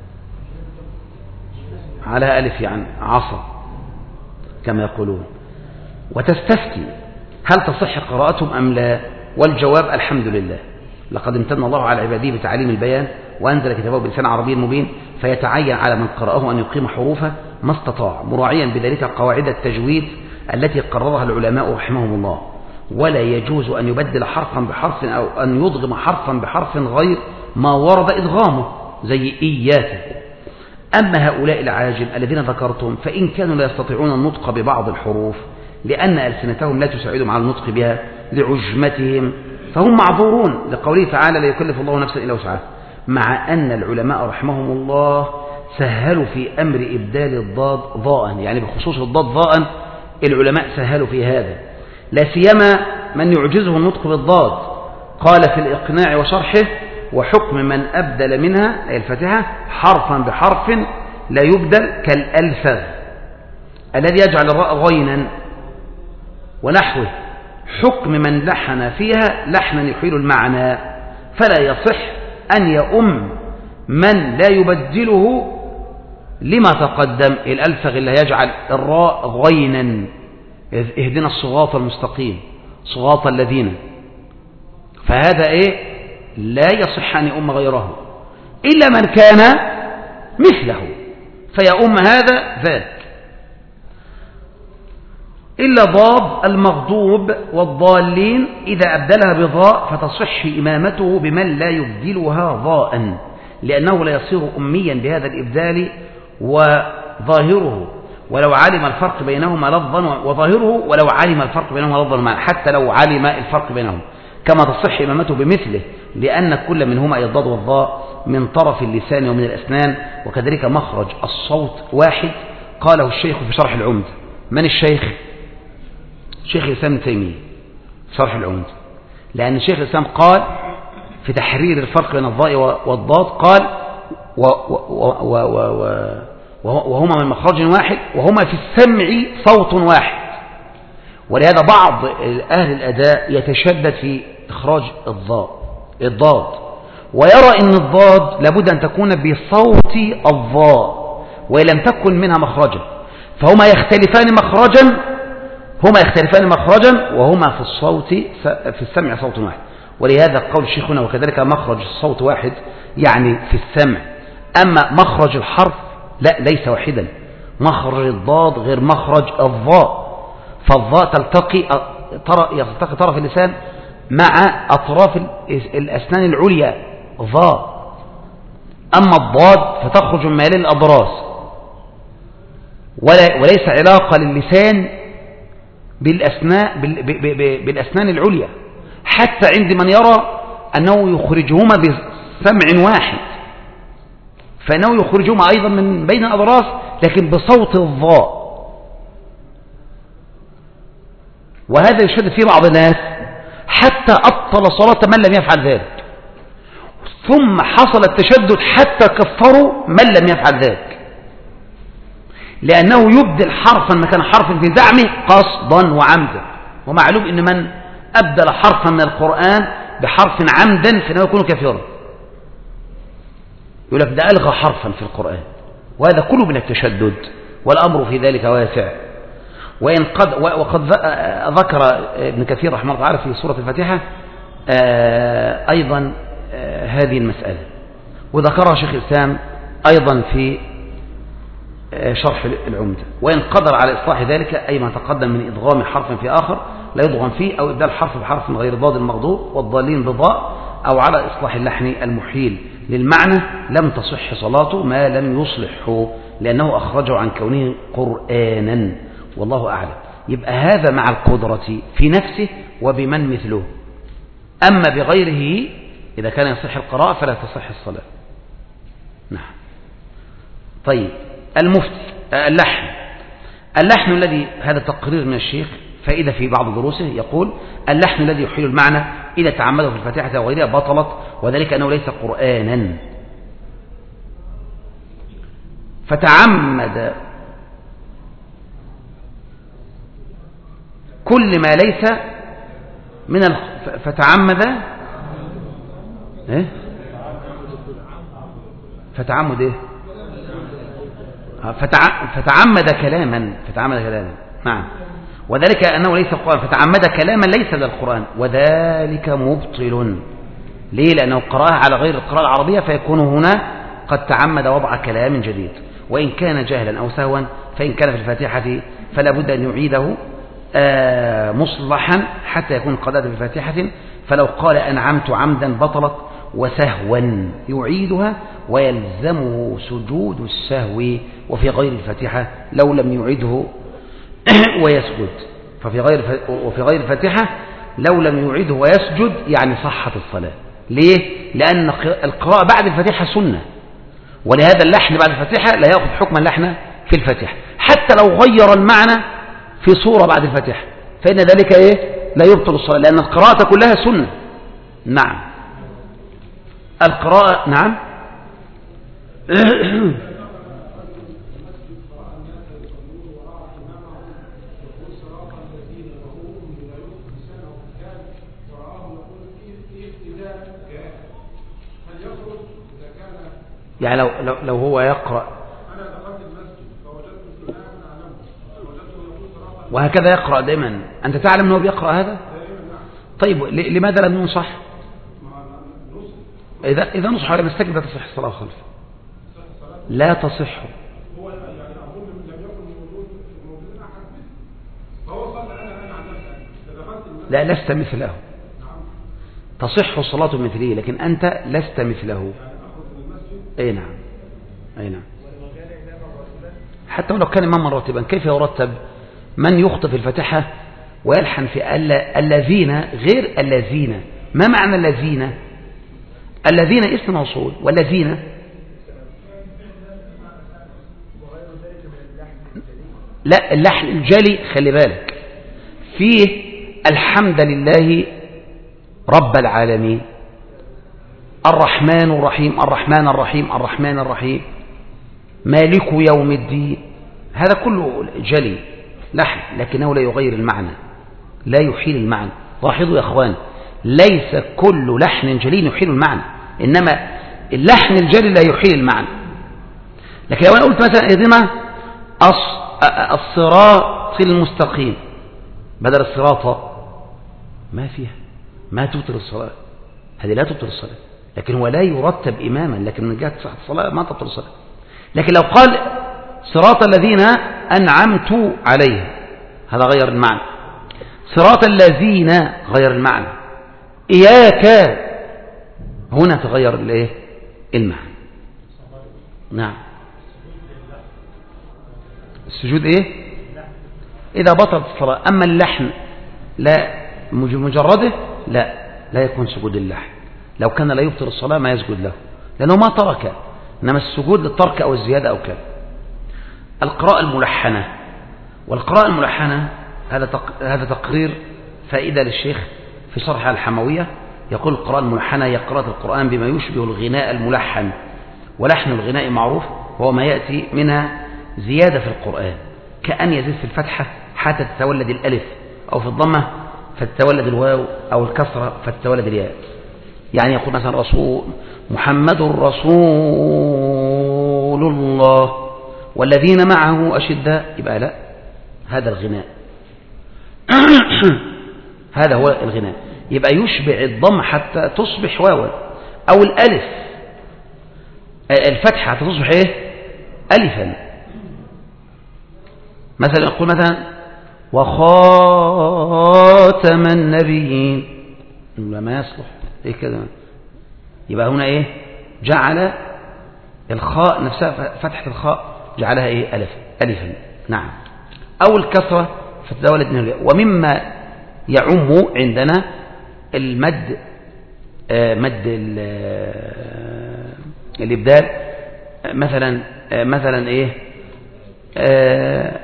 على ألف، يعني عصا كما يقولون. وتستفتي هل تصح قراءتهم أم لا؟ والجواب: الحمد لله، لقد امتن الله على عباده بتعليم البيان وأنزل كتابه بلسان عربي مبين، فيتعين على من قرأه أن يقيم حروفه ما استطاع، مراعيا بذلك قواعد التجويد التي قررها العلماء رحمهم الله. ولا يجوز أن يبدل حرفا بحرف أو أن يضغم حرفا بحرف غير ما ورد إدغامه، زي إياك. أما هؤلاء العاجم الذين ذكرتم فإن كانوا لا يستطيعون النطق ببعض الحروف لأن ألسنتهم لا تساعدهم على النطق بها لعجمتهم فهم معذورون، لقوله تعالى: لا يكلف الله نفسا إلا وسعها. مع أن العلماء رحمهم الله سهلوا في أمر إبدال الضاد ضاء، يعني بخصوص الضاد ضاء العلماء سهلوا في هذا، لا سيما من يعجزه النطق بالضاد. قال في الإقناع وشرحه: وحكم من أبدل منها أي الفاتحة حرفا بحرف لا يبدل كالألفظ الذي يجعل الراء غينا ونحوه، حكم من لحن فيها لحنا يحيل المعنى، فلا يصح أن يؤم من لا يبدله لما تقدم الألفظ اللي يجعل الراء غينا، اهدنا الصراط المستقيم صراط الذين، فهذا إيه لا يصح أن يؤم غيره إلا من كان مثله فيؤم هذا ذاك. إلا ضاد المغضوب والضالين إذا أبدلها بضاء فتصح إمامته بمن لا يبدلها ضاء، لأنه لا يصير أميا بهذا الإبدال وظاهره ولو علم الفرق بينهما لفظا وظاهره ولو علم الفرق بينهما لفظا ومعنى، حتى لو علم الفرق بينهما، كما تصح إمامته بمثله، لأن كل منهما الضاد والضاء من طرف اللسان ومن الأسنان، وكذلك مخرج الصوت واحد. قاله الشيخ في شرح العمدة. من الشيخ؟ شيخ الإسلام ابن تيمية شرح العمدة، لأن الشيخ الإسلام قال في تحرير الفرق بين الضاء والضاد قال و و و و و وهما من مخرج واحد وهما في السمع صوت واحد، ولهذا بعض أهل الأداء يتشدد في إخراج الضاد الضاد ويرى أن الضاد لابد أن تكون بصوت الضاء وإن لم تكن منها مخرجا، فهما يختلفان مخرجا هما يختلفان مخرجا وهما في الصوت في السمع صوت واحد. ولهذا قول شيخنا وكذلك مخرج الصوت واحد يعني في السمع، أما مخرج الحرف لا ليس واحدا، مخرج الضاد غير مخرج الضاء، فالضاء تلتقي يلتقي طرف اللسان مع أطراف الأسنان العليا ضاء، أما الضاد فتخرج من ميلان الأضراس، وليس علاقة للسان بالأسنان بالأسنان العليا، حتى عند من يرى أنه يخرجهما بسمع واحد فإنه يخرجهما أيضا من بين الأضراس لكن بصوت الضاء. وهذا يشهد فيه بعض الناس حتى أبطل صلاة من لم يفعل ذلك، ثم حصل التشدد حتى كفروا من لم يفعل ذلك، لأنه يبدل حرفا مكان حرف في زعمه قصدا وعمدا، ومعلوم أن من أبدل حرفا من القرآن بحرف عمدا فإنه يكون كافرا، يقول لك ده ألغى حرفا في القرآن، وهذا كله من التشدد، والأمر في ذلك واسع. وإن قد وقد ذكر ابن كثير رحمه الله تعالى في سورة الفاتحة أيضا هذه المسألة، وذكرها شيخ الإسلام أيضا في شرح العمدة. وإن قدر على إصلاح ذلك أي ما تقدم من إدغام حرف في آخر لا يدغم فيه، أو إبدال حرف بحرف غير ضاد المغضوب والضالين بضاء، أو على إصلاح اللحن المحيل للمعنى، لم تصح صلاته ما لم يصلحه، لأنه أخرجه عن كونه قرآنا، والله أعلم. يبقى هذا مع القدرة في نفسه وبمن مثله، أما بغيره إذا كان يصح القراءة فلا تصح الصلاة. نعم. طيب المفتي اللحن اللحن الذي هذا تقرير من الشيخ فإذا في بعض دروسه يقول اللحن الذي يحيل المعنى إذا تعمده في الفاتحة وغيرها بطلت، وذلك أنه ليس قرآنا. فتعمد كل ما ليس من الخ... فتعمد إيه؟ فتعمد إيه؟ فتع... فتعمد كلاما فتعمد كلاما نعم، وذلك أنه ليس القرآن، فتعمد كلاما ليس للقرآن، وذلك مبطل. ليه؟ لأنه قرأها على غير القراءة العربية، فيكون هنا قد تعمد وضع كلام جديد، وإن كان جهلا أو سهوا، فإن كان في الفاتحة فلا بد أن يعيده آه مصلحا حتى يكون قد أدى في الفاتحة، فلو قال أنعمت عمدا بطلت، وسهوا يعيدها ويلزمه سجود السهو، وفي غير الفاتحة لو لم يعيده ويسجد، ففي غير وفي غير الفاتحة لو لم يعيده ويسجد يعني صحت الصلاة. ليه؟ لأن القراءة بعد الفاتحة سنة، ولهذا اللحن بعد الفاتحة لا يأخذ حكم اللحن في الفاتحة، حتى لو غير المعنى في صورة بعد الفاتحة فإن ذلك إيه؟ لا يبطل الصلاة، لأن القراءة كلها سنة. نعم القراءة نعم يعني لو, لو, لو هو يقرأ وهكذا يقرأ دائما، أنت تعلم أنه بيقرأ هذا؟ طيب لماذا لم ينصح؟ إذا إذا نصح على مسجد لا تصح الصلاة خلفه، لا تصح. لا لست مثله، تصح الصلاة مثله، لكن أنت لست مثله. أي نعم أي نعم. حتى ولو كان إماما راتبا كيف يرتب من يخطئ في الفاتحة ويلحن في الذين غير الذين؟ ما معنى الذين؟ الذين اسم موصول، والذين لا اللحن الجلي. خلي بالك فيه الحمد لله رب العالمين، الرحمن الرحيم الرحمن الرحيم الرحمن الرحيم مالك يوم الدين، هذا كله جلي لحن لكنه لا يغير المعنى. لا يحيل المعنى. لاحظوا يا أخوان، ليس كل لحن جلي يحيل المعنى، إنما اللحن الجلي لا يحيل المعنى. لكن لو أنا قلت مثلا اهدنا الصراط المستقيم بدل الصراط، ما فيها، ما تبطل الصلاة، هذه لا تبطل الصلاة، لكن هو لا يرتب إماما، لكن من جهة صحة الصلاة ما تبطل الصلاة. لكن لو قال صراط الذين أنعمت عليهم هذا غير المعنى، صراط الذين غير المعنى، إياك هنا تغير الايه المعنى. نعم. السجود ايه إذا بطلت الصلاة. أما اللحن لا مجرده لا لا يكون سجود اللحن، لو كان لا يبطل الصلاة ما يسجد له لأنه ما ترك، إنما السجود للترك أو الزيادة أو كذا. القراءة الملحنة، والقراءة الملحنة هذا هذا تقرير فائدة للشيخ في شرح الحموية، يقول القراءة الملحنة هي قراءة القرآن بما يشبه الغناء الملحن، ولحن الغناء معروف وهو ما يأتي منها زيادة في القرآن، كأن يزيد في الفتحة حتى تتولد الألف، أو في الضمة فتتولد الواو، أو الكسرة فتتولد الياء. يعني يقول مثلا رسول محمد رسول الله والذين معه أشداء، يبقى لا، هذا الغناء هذا هو الغناء، يبقى يشبع الضم حتى تصبح واوا، أو الألف الفتحة حتى تصبح إيه ألفا. مثلا يقول مثلا وخاتم النبيين، ما يصلح إيه كده، يبقى هنا إيه جعل الخاء نفسها فتحة الخاء جعلها إيه ألف ألفا. نعم. أو الكسرة فتتولد من الياء. ومما يعم عندنا المد آه مد الإبدال، مثلا آه مثلا إيه آه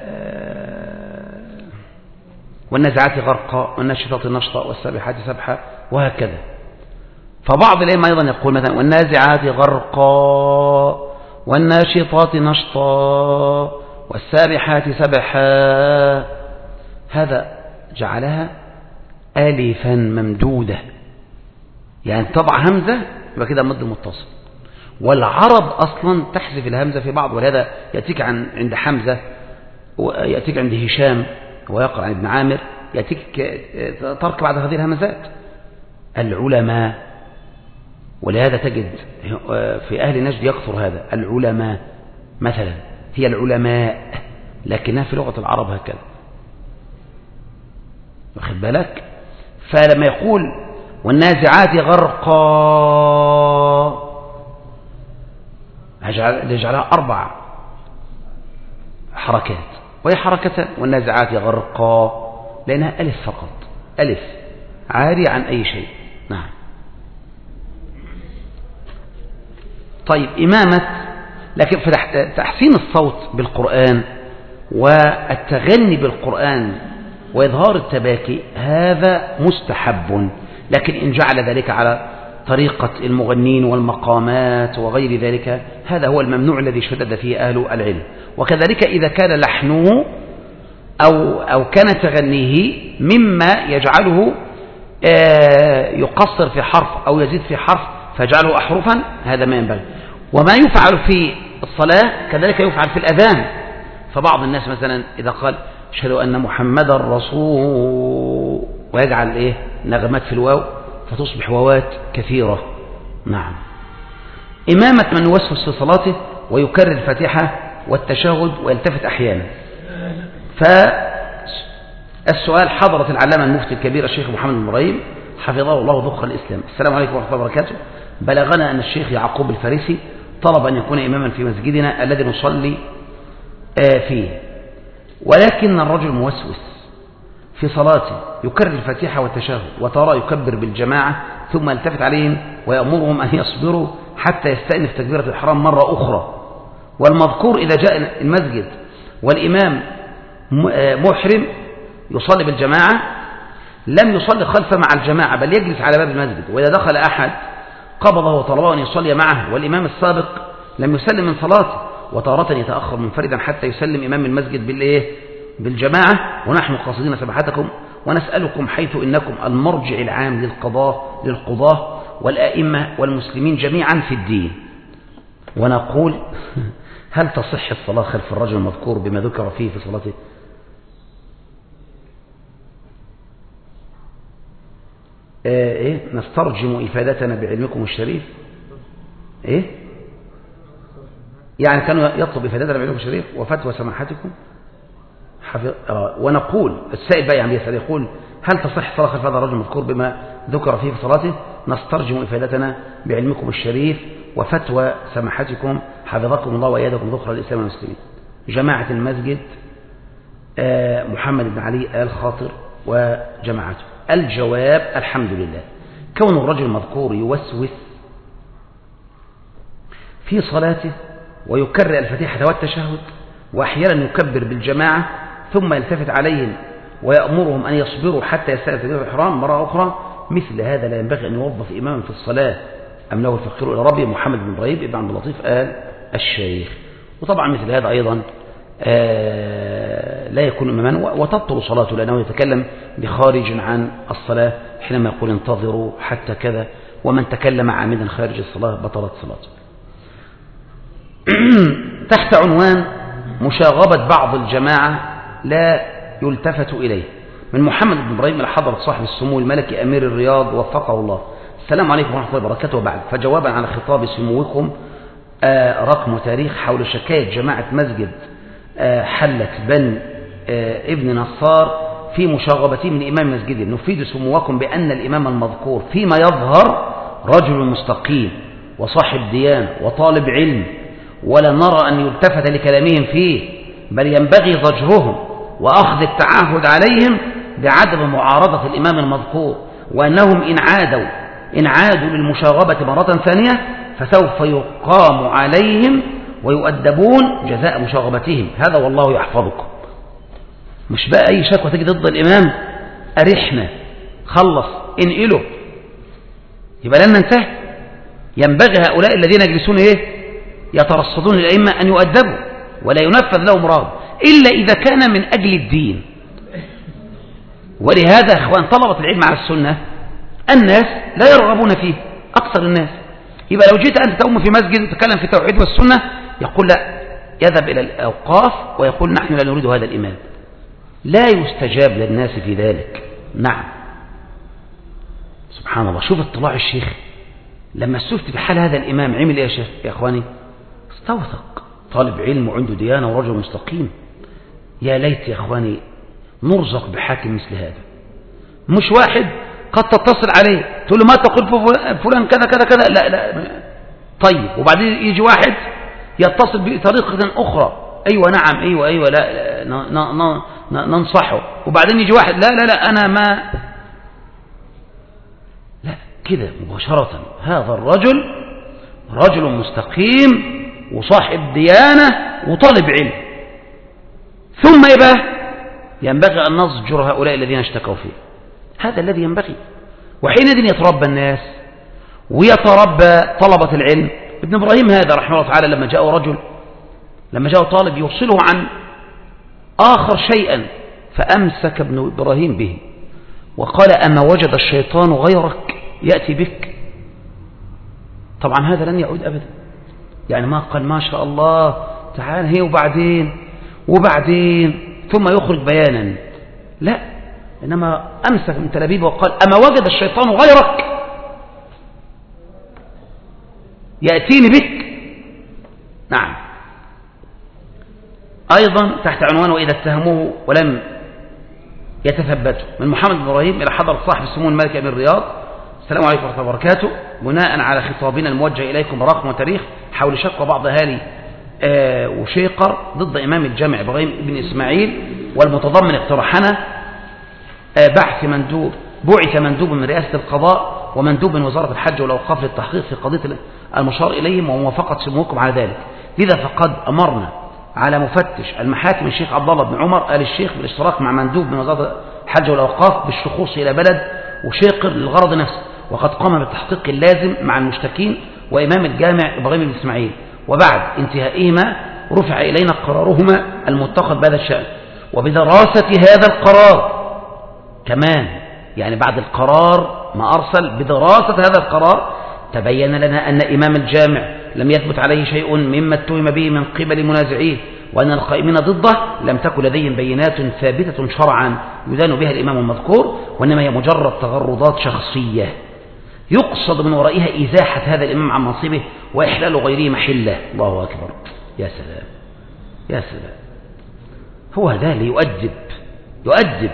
والنازعات غرقا والناشطات نشطا والسابحات سبحا وهكذا. فبعض الأئمة أيضا يقول مثلا والنازعات غرقا والناشطات نشطا والسابحات سبحا، هذا جعلها ألفا ممدودة، يعني تضع همزة يبقى كده مد متصل. والعرب أصلا تحذف الهمزة في بعض، ولهذا يأتيك عن عند حمزة ويأتيك عند هشام ويقرأ عن ابن عامر يأتيك ترك بعض هذه الهمزات. العلماء، ولهذا تجد في أهل نجد يكثر هذا العلماء مثلا، هي العلماء لكنها في لغة العرب هكذا، واخد بالك. فلما يقول والنازعات غرقا يجعلها أربع حركات، وهي حركة والنازعات غرقا لأنها ألف فقط، ألف عاري عن أي شيء. نعم. طيب إمامة، لكن في تحسين الصوت بالقرآن والتغني بالقرآن وإظهار التباكي هذا مستحب، لكن إن جعل ذلك على طريقة المغنين والمقامات وغير ذلك هذا هو الممنوع الذي شدد فيه أهل العلم. وكذلك إذا كان لحنه أو, أو كان تغنيه مما يجعله يقصر في حرف أو يزيد في حرف فيجعله أحرفا، هذا ما ينبغي. وما يفعل في الصلاة كذلك يفعل في الأذان. فبعض الناس مثلا إذا قال أشهد أن محمدا رسول ويجعل إيه نغمات في الواو فتصبح واوات كثيرة. نعم. إمامة من يوسوس في صلاته ويكرر الفاتحة والتشهد ويلتفت أحيانا. فالسؤال حضرة العلامة المفتي الكبير الشيخ محمد بن إبراهيم حفظه الله ذخر الإسلام. السلام عليكم ورحمة الله وبركاته. بلغنا أن الشيخ يعقوب الفارسي طلب أن يكون إماما في مسجدنا الذي نصلي فيه، ولكن الرجل موسوس في صلاته يكرر الفاتحة والتشهد وترى يكبر بالجماعة ثم يلتفت عليهم ويأمرهم أن يصبروا حتى يستأنف تكبيرة الإحرام مرة أخرى. والمذكور إذا جاء المسجد والإمام محرم يصلي بالجماعة لم يصلي خلفه مع الجماعة بل يجلس على باب المسجد، وإذا دخل أحد قبضه وطلبه أن يصلي معه والإمام السابق لم يسلم من صلاته، وتارة يتأخر منفردا حتى يسلم إمام المسجد بالإيه بالجماعة ونحن قاصدين سبحتكم ونسألكم حيث إنكم المرجع العام للقضاء للقضاة والآئمة والمسلمين جميعا في الدين، ونقول هل تصح الصلاة خلف الرجل المذكور بما ذكر فيه في صلاته؟ آه إيه نسترجم إفادتنا بعلمكم الشريف. إيه يعني كانوا يطلب إفادتنا بعلمكم الشريف وفتوى سماحتكم حفظ. آه ونقول السائل بقى يعني يسأل يقول هل تصح الصلاة خلف هذا الرجل المذكور بما ذكر فيه في صلاته؟ نسترجم إفادتنا بعلمكم الشريف وفتوى سماحتكم حفظكم الله وأيدكم ذخر الإسلام والمسلمين. جماعة المسجد آه محمد بن علي آل خاطر وجماعته. الجواب الحمد لله. كون الرجل المذكور يوسوس في صلاته ويكرر الفاتحة والتشهد وأحيانا يكبر بالجماعة ثم يلتفت عليهم ويأمرهم أن يصبروا حتى يستأذن تكبيرة الإحرام مرة أخرى، مثل هذا لا ينبغي أن يوظف إماما في الصلاة أم له الفقير إلى ربي. محمد بن إبراهيم ابن عبد اللطيف آل الشيخ. وطبعا مثل هذا أيضا لا يكون إماما وتبطل صلاته لأنه يتكلم بخارج عن الصلاة حينما يقول انتظروا حتى كذا، ومن تكلم عامدا خارج الصلاة بطلت صلاته. تحت عنوان مشاغبة بعض الجماعة لا يلتفت إليه، من محمد بن إبراهيم الحضرة صاحب السمو الملكي أمير الرياض وفقه الله. السلام عليكم ورحمة الله وبركاته. وبعد، فجوابا على خطاب سموكم آه رقم وتاريخ حول شكاية جماعة مسجد آه حلت بن آه ابن نصار في مشاغبته من إمام مسجده، نفيد سموكم بأن الإمام المذكور فيما يظهر رجل مستقيم وصاحب ديان وطالب علم، ولا نرى أن يلتفت لكلامهم فيه، بل ينبغي ضجرهم وأخذ التعهد عليهم بعدم معارضة الإمام المذكور، وأنهم إن عادوا إن عادوا للمشاغبة مرة ثانية فسوف يقام عليهم ويؤدبون جزاء مشاغبتهم. هذا والله يحفظكم. مش بقى أي شكوى تجي ضد الإمام أرحنا خلص انقله، يبقى لن ننتهي. ينبغي هؤلاء الذين يجلسون إيه يترصدون الأئمة أن يؤدبوا ولا ينفذ لهم راغب إلا إذا كان من أجل الدين. ولهذا أخوان طلبة العلم على السنة الناس لا يرغبون فيه أكثر الناس. يبقى لو جيت أنت تقوم في مسجد وتتكلم في التوحيد والسنة يقول لا، يذهب إلى الأوقاف ويقول نحن لا نريد هذا الإمام. لا يستجاب للناس في ذلك. نعم سبحان الله. شوف اطلاع الشيخ لما استفتي بحال هذا الإمام عمل إيه يا شيخ يا أخواني؟ استوثق، طالب علم وعنده ديانة ورجل مستقيم. يا ليت يا أخواني نرزق بحاكم مثل هذا، مش واحد قد تتصل عليه تقول له ما تقول فلان كذا كذا كذا، لا لا طيب، وبعدين يجي واحد يتصل بطريقة أخرى أيوة نعم أيوة أيوة لا, لا ننصحه، وبعدين يجي واحد لا لا لا أنا ما لا كده مباشرة. هذا الرجل رجل مستقيم وصاحب ديانة وطالب علم. ثم يبقى ينبغي أن نزجر هؤلاء الذين اشتكوا فيه. هذا الذي ينبغي. وحينئذ يتربى الناس ويتربى طلبة العلم. ابن إبراهيم هذا رحمه الله تعالى لما جاء رجل لما جاء طالب يوصله عن آخر شيئا فأمسك ابن إبراهيم به وقال أما وجد الشيطان غيرك يأتي بك؟ طبعا هذا لن يعود أبدا. يعني ما قال ما شاء الله تعال هي وبعدين وبعدين ثم يخرج بيانا، لا، إنما أمسك من تلابيبه وقال أما وجد الشيطان غيرك يأتيني بك. نعم. أيضا تحت عنوان وإذا اتهموه ولم يتثبتوا، من محمد بن إبراهيم إلى حضرة صاحب السمو الملكي أمير الرياض. السلام عليكم ورحمة الله وبركاته. بناء على خطابنا الموجه إليكم برقم وتاريخ حول شكوى بعض أهالي آه وشيقر ضد إمام الجامع إبراهيم بن إسماعيل، والمتضمن اقتراحنا آه بحث مندوب بعث مندوب من رئاسة القضاء ومندوب من وزارة الحج والأوقاف للتحقيق في قضية المشار إليهم وموافقة سموكم على ذلك. لذا فقد أمرنا على مفتش المحاكم الشيخ عبد الله بن عمر آل الشيخ بالاشتراك مع مندوب من وزارة الحج والأوقاف بالشخوص إلى بلد وشيقر للغرض نفسه، وقد قام بالتحقيق اللازم مع المشتكين وإمام الجامع إبراهيم بن إسماعيل. وبعد انتهائهما رفع إلينا قرارهما المتخذ بهذا الشأن، وبدراسة هذا القرار كمان، يعني بعد القرار ما أرسل بدراسة هذا القرار تبين لنا أن إمام الجامع لم يثبت عليه شيء مما اتهم به من قبل منازعيه، وأن القائمين ضده لم تكن لديهم بينات ثابتة شرعا يدان بها الإمام المذكور، وإنما هي مجرد تغرضات شخصية يقصد من ورائها إزاحة هذا الإمام عن منصبه وإحلال غيره محله. الله أكبر، يا سلام يا سلام، هو ذا اللي يؤدب يؤدب.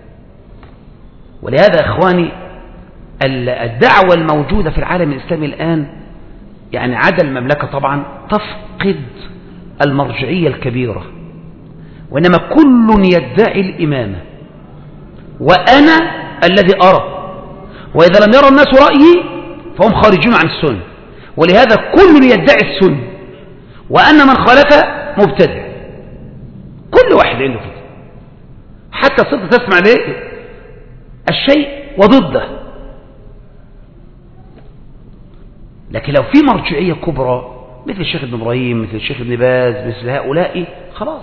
ولهذا إخواني الدعوة الموجودة في العالم الإسلامي الآن، يعني عدا المملكة طبعا، تفقد المرجعية الكبيرة، وإنما كل يدعي الإمامة، وأنا الذي أرى، وإذا لم يرى الناس رأيي فهم خارجون عن السنة. ولهذا كل يدعي السنة، وأن من خالف مبتدع. كل واحد عنده كده، حتى صرت تسمع ليه الشيء وضده. لكن لو في مرجعية كبرى مثل الشيخ ابن إبراهيم، مثل الشيخ ابن باز، مثل هؤلاء، خلاص.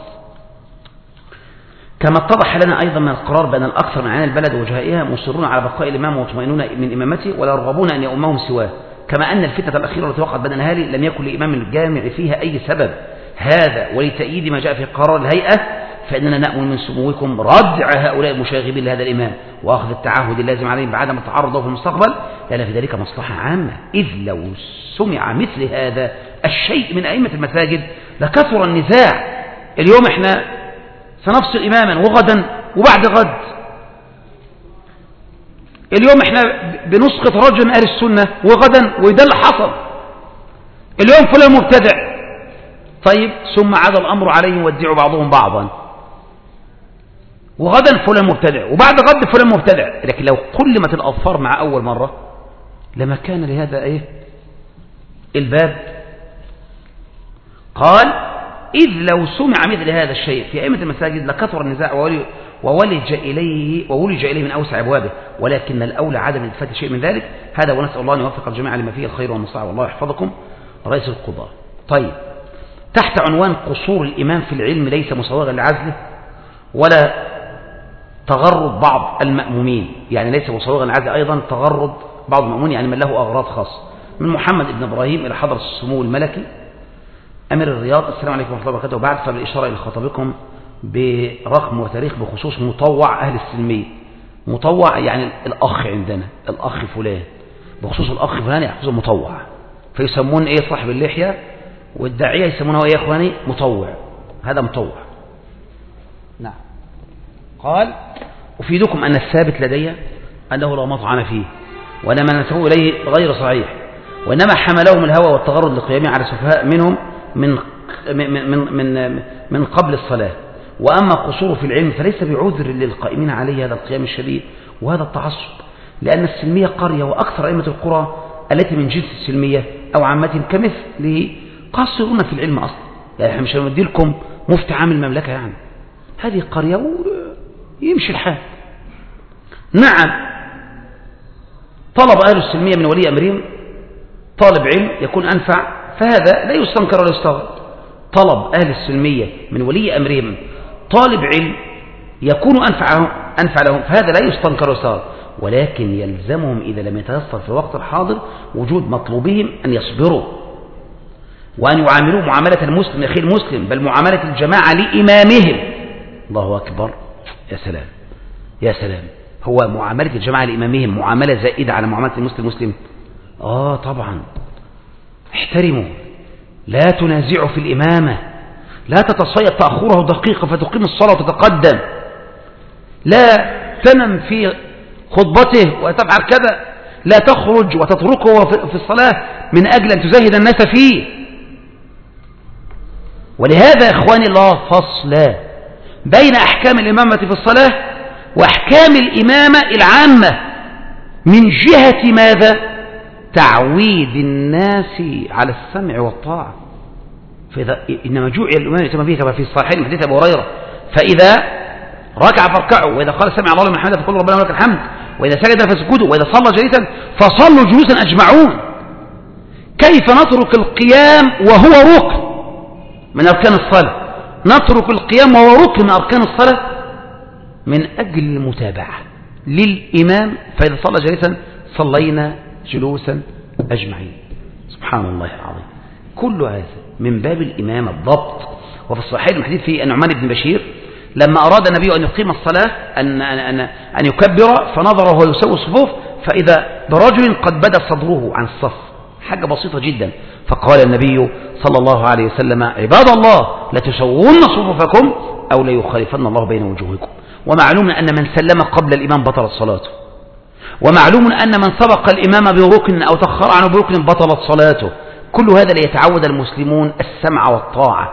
كما اتضح لنا أيضا من القرار بأن الأكثر من عيان البلد وجهائها مصرون على بقاء الإمام ومطمئنون من إمامته ولا يرغبون أن يؤمهم سواه، كما أن الفتنة الأخيرة التي وقعت بين الأهالي لم يكن لإمام الجامع فيها أي سبب. هذا ولتأييد ما جاء في قرار الهيئة فإننا نأمل من سموكم ردع هؤلاء المشاغبين لهذا الإمام وأخذ التعهد اللازم عليهم بعدم التعرض له في المستقبل، لأن في ذلك مصلحة عامة. إذ لو سمع مثل هذا الشيء من أئمة المساجد لكثر النزاع. اليوم احنا سنفصل إماما وغدا وبعد غد، اليوم احنا بنسقط رجل من أهل السنة وغدا وده اللي حصل. اليوم فلان مبتدع، طيب ثم عاد الأمر عليه يودع بعضهم بعضا، وغدا فلان مبتدع وبعد غد فلان مبتدع. لكن لو قلمت الأظفار مع أول مرة لما كان لهذا ايه الباب. قال إذ لو سمع مثل هذا الشيء في أئمة المساجد لكثر النزاع وولج إليه وولج إليه من أوسع أبوابه، ولكن الأولى عدم التفات شيء من ذلك. هذا ونسأل الله أن يوفق الجميع لما فيه الخير والمصلحة، والله يحفظكم رئيس القضاء. طيب، تحت عنوان قصور الإمام في العلم ليس مسوغا لعزله ولا تغرض بعض المأمومين، يعني ليس مسوغا لعزله أيضا تغرض بعض المأمومين، يعني من له أغراض خاصة. من محمد بن إبراهيم إلى حضرة السمو الملكي أمير الرياض، السلام عليكم ورحمة الله وبركاته. وبعد فبالإشارة إلى خطابكم برقم وتاريخ بخصوص مطوع أهل السلمية. مطوع يعني الأخ عندنا، الأخ فلان، بخصوص الأخ فلان يحفظه مطوع، فيسمون إيه صاحب اللحية والداعية يسمونه إيه يا إخواني مطوع، هذا مطوع. نعم. قال أفيدكم أن الثابت لدي أنه لا مطعن فيه، وأن ما نسبه إليه غير صحيح، وإنما حملهم الهوى والتغرد لقيامه على سفهاء منهم من من من من قبل الصلاة. وأما قصوره في العلم فليس بعذر للقائمين عليه هذا القيام الشديد وهذا التعصب، لأن السلمية قرية، وأكثر أئمة القرى التي من جنس السلمية أو عامتهم كمثله قاصرون في العلم أصلا. يعني احنا مش هندي لكم مفتي عام المملكة، يعني هذه قرية ويمشي الحال. نعم، طلب أهل السلمية من ولي أمرهم طالب علم يكون أنفع، فهذا لا يستنكر ولا يستغرب. طلب أهل السلمية من ولي أمرهم طالب علم يكون أنفع أنفع لهم، فهذا لا يستنكر ولا يستغرب، ولكن يلزمهم إذا لم يتيسر في الوقت الحاضر وجود مطلوبهم أن يصبروا وأن يعاملوا معاملة المسلم أخي المسلم، بل معاملة الجماعة لإمامهم. الله أكبر، يا سلام يا سلام. هو معاملة الجماعة لإمامهم معاملة زائدة على معاملة المسلم مسلم؟ آه طبعا. احترموا، لا تنازعوا في الإمامة، لا تتصيد تأخره دقيقة فتقيم الصلاة وتتقدم، لا تنم في خطبته وتفعل كذا، لا تخرج وتتركه في الصلاة من أجل أن تزهد الناس فيه. ولهذا إخواني لا فصل بين أحكام الإمامة في الصلاة وأحكام الإمامة العامة من جهة ماذا؟ تعويد الناس على السمع والطاعة. فإذا إنما جوع الإمام يتم فيه كما في الصحيحين من حديث أبي هريرة، فإذا ركع فاركعوا، وإذا قال سمع الله لمن حمده فقولوا ربنا ولك الحمد، وإذا سجد فاسجدوا، وإذا صلى جليسا فصلوا جلوسا أجمعون. كيف نترك القيام وهو ركن من أركان الصلاة؟ نترك القيام وهو ركن من أركان الصلاة من أجل المتابعة. للإمام، فإذا صلى جالسا صلينا جلوسا أجمعين. سبحان الله العظيم. كل هذا من باب الإمام الضبط. وفي الصحيح الحديث في النعمان بن بشير لما أراد النبي أن يقيم الصلاة أن, أن, أن, أن يكبر، فنظر وهو يسوي الصفوف فإذا برجل قد بدا صدره عن الصف، حاجة بسيطة جدا، فقال النبي صلى الله عليه وسلم: عباد الله لتسوون صفوفكم أو ليخالفن الله بين وجوهكم. ومعلوم أن من سلم قبل الإمام بطلت صلاته، ومعلوم أن من سبق الإمام بركن أو تأخر عنه بركن بطلت صلاته. كل هذا ليتعود المسلمون السمع والطاعة.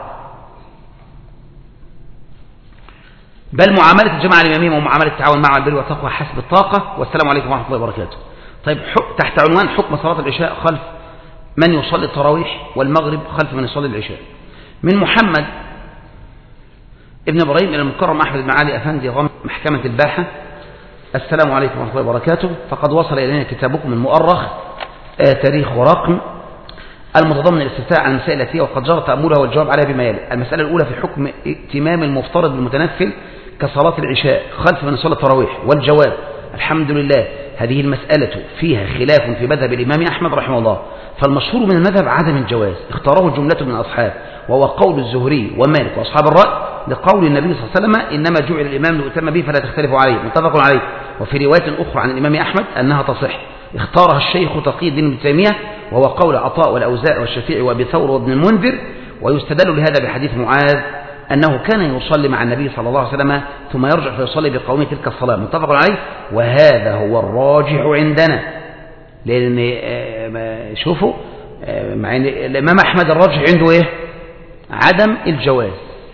بل معاملة الجماعة الإمامية ومعاملة التعاون مع البر والتقوى حسب الطاقة. والسلام عليكم ورحمة الله وبركاته. طيب، تحت عنوان حكم صلاة العشاء خلف من يصلي التراويح والمغرب خلف من يصلي العشاء. من محمد ابن إبراهيم إلى المكرم أحمد بن علي أفندي غم محكمة الباحة: السلام عليكم ورحمة الله وبركاته. فقد وصل إلينا كتابكم المؤرخ آه تاريخ ورقم المتضمن الاستفتاء عن المسائل التي وقد جرى تأملها والجواب عليها بما يلي. المسألة الأولى في حكم ائتمام المفترض بالمتنفل كصلاة العشاء خلف من يصلي التراويح. والجواب: الحمد لله، هذه المسألة فيها خلاف في مذهب الإمام أحمد رحمه الله، فالمشهور من المذهب عدم الجواز، اختاره جملة من الأصحاب، وهو قول الزهري ومالك وأصحاب الرأي، لقول النبي صلى الله عليه وسلم: إنما جعل الإمام ليؤتم به فلا تختلفوا عليه، متفق عليه. وفي رواية أخرى عن الإمام أحمد أنها تصح، اختارها الشيخ تقي الدين ابن تيمية، وهو قول عطاء والأوزاع والشافعي وأبي ثور وابن المنذر. ويستدل لهذا بحديث معاذ أنه كان يصلي مع النبي صلى الله عليه وسلم ثم يرجع فيصلي بقومه تلك الصلاة، متفق عليه. وهذا هو الراجح عندنا، لأن شوفوا مع أن الإمام أحمد الراجح عنده إيه؟ عدم الجواز.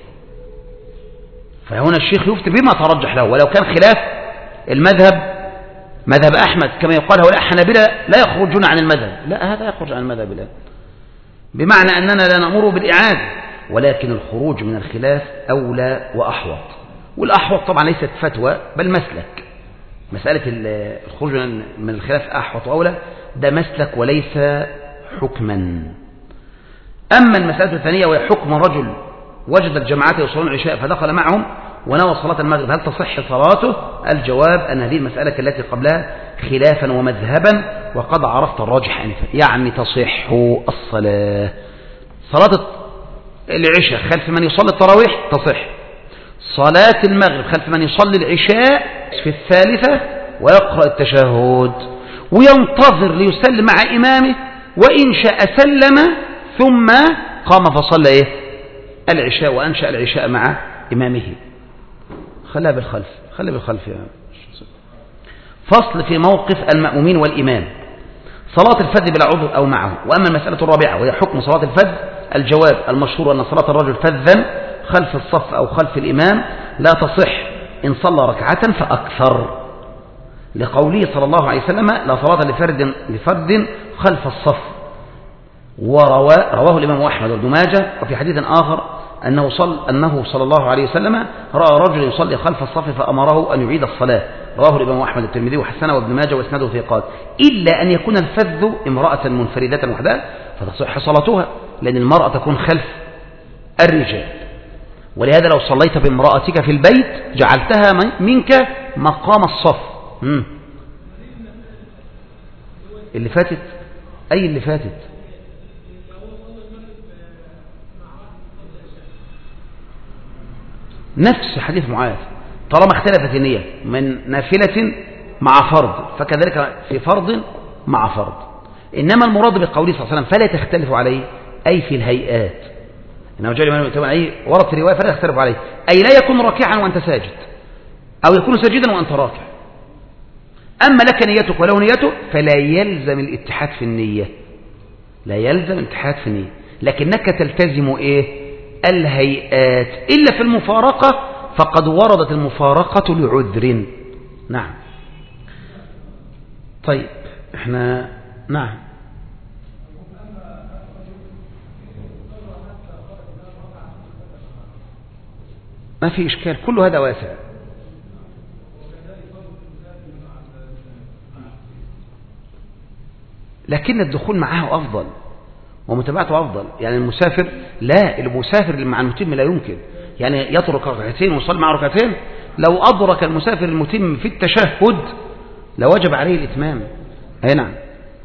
فهنا الشيخ يفتي بما ترجح له، ولو كان خلاف المذهب مذهب أحمد كما يقال هؤلاء حنابلة لا يخرجون عن المذهب، لا، هذا يخرج عن المذهب، لا، بمعنى أننا لا نأمر بالإعادة، ولكن الخروج من الخلاف أولى وأحوط. والأحوط طبعا ليست فتوى بل مسلك. مسألة الخروج من الخلاف أحوط وأولى، ده مسلك وليس حكما. أما المسألة الثانية وهي حكم رجل وجد الجماعات يصلون العشاء فدخل معهم ونوى صلاة المغرب، هل تصح صلاته؟ الجواب أن هذه المسألة التي قبلها خلافا ومذهبا، وقد عرفت الراجح أنفا، يعني تصح الصلاة. صلاة العشاء خلف من يصلي التراويح تصح. صلاة المغرب خلف من يصلي العشاء في الثالثة ويقرأ التشهد وينتظر ليسلم مع إمامه، وإن شاء سلم ثم قام فصلى إيه؟ العشاء، وأنشأ العشاء مع إمامه. خلها بالخلف، خلها بالخلف يعني. فصل في موقف المأمومين والإمام: صلاة الفذ بلا عذر أو معه. وأما المسألة الرابعة وهي حكم صلاة الفذ، الجواب: المشهور أن صلاة الرجل فذا خلف الصف أو خلف الإمام لا تصح إن صلى ركعة فأكثر، لقوله صلى الله عليه وسلم: لا صلاة لفرد لفرد خلف الصف. ورواه الإمام أحمد وابن ماجه. وفي حديث آخر أنه صلى, أنه صلى الله عليه وسلم رأى رجل يصلي خلف الصف فأمره أن يعيد الصلاة. رواه الإمام أحمد الترمذي وحسنه وابن ماجه واسناده ثقات، إلا أن يكون الفذ امرأة منفردة وحدها فتصح صلاتها، لأن المرأة تكون خلف الرجال. ولهذا لو صليت بامرأتك في البيت جعلتها منك مقام الصف. مم. اللي فاتت أي اللي فاتت نفس حديث معاذ، طالما اختلفت النية من نافلة مع فرض فكذلك في فرض مع فرض. إنما المراد بقوله صلى الله عليه وسلم فلا تختلف عليه أي في الهيئات، إنه جاء لمن يتبع عليه ورد في رواية فلا تختلف عليه أي لا يكون راكعا وأنت ساجد، أو يكون ساجدا وأنت راكع. أما لك نيتك ولو نيته فلا يلزم الاتحاد في النية، لا يلزم الاتحاد في النية، لكنك تلتزم إيه؟ الهيئات، إلا في المفارقة فقد وردت المفارقة لعذر. نعم. طيب احنا نعم ما في إشكال، كل هذا واسع. لكن الدخول معه أفضل ومتابعته أفضل. يعني المسافر لا، المسافر اللي مع المتم لا يمكن، يعني يترك ركعتين ويصلي مع ركعتين لو أدرك المسافر المتم في التشهد لوجب عليه الإتمام. أي نعم.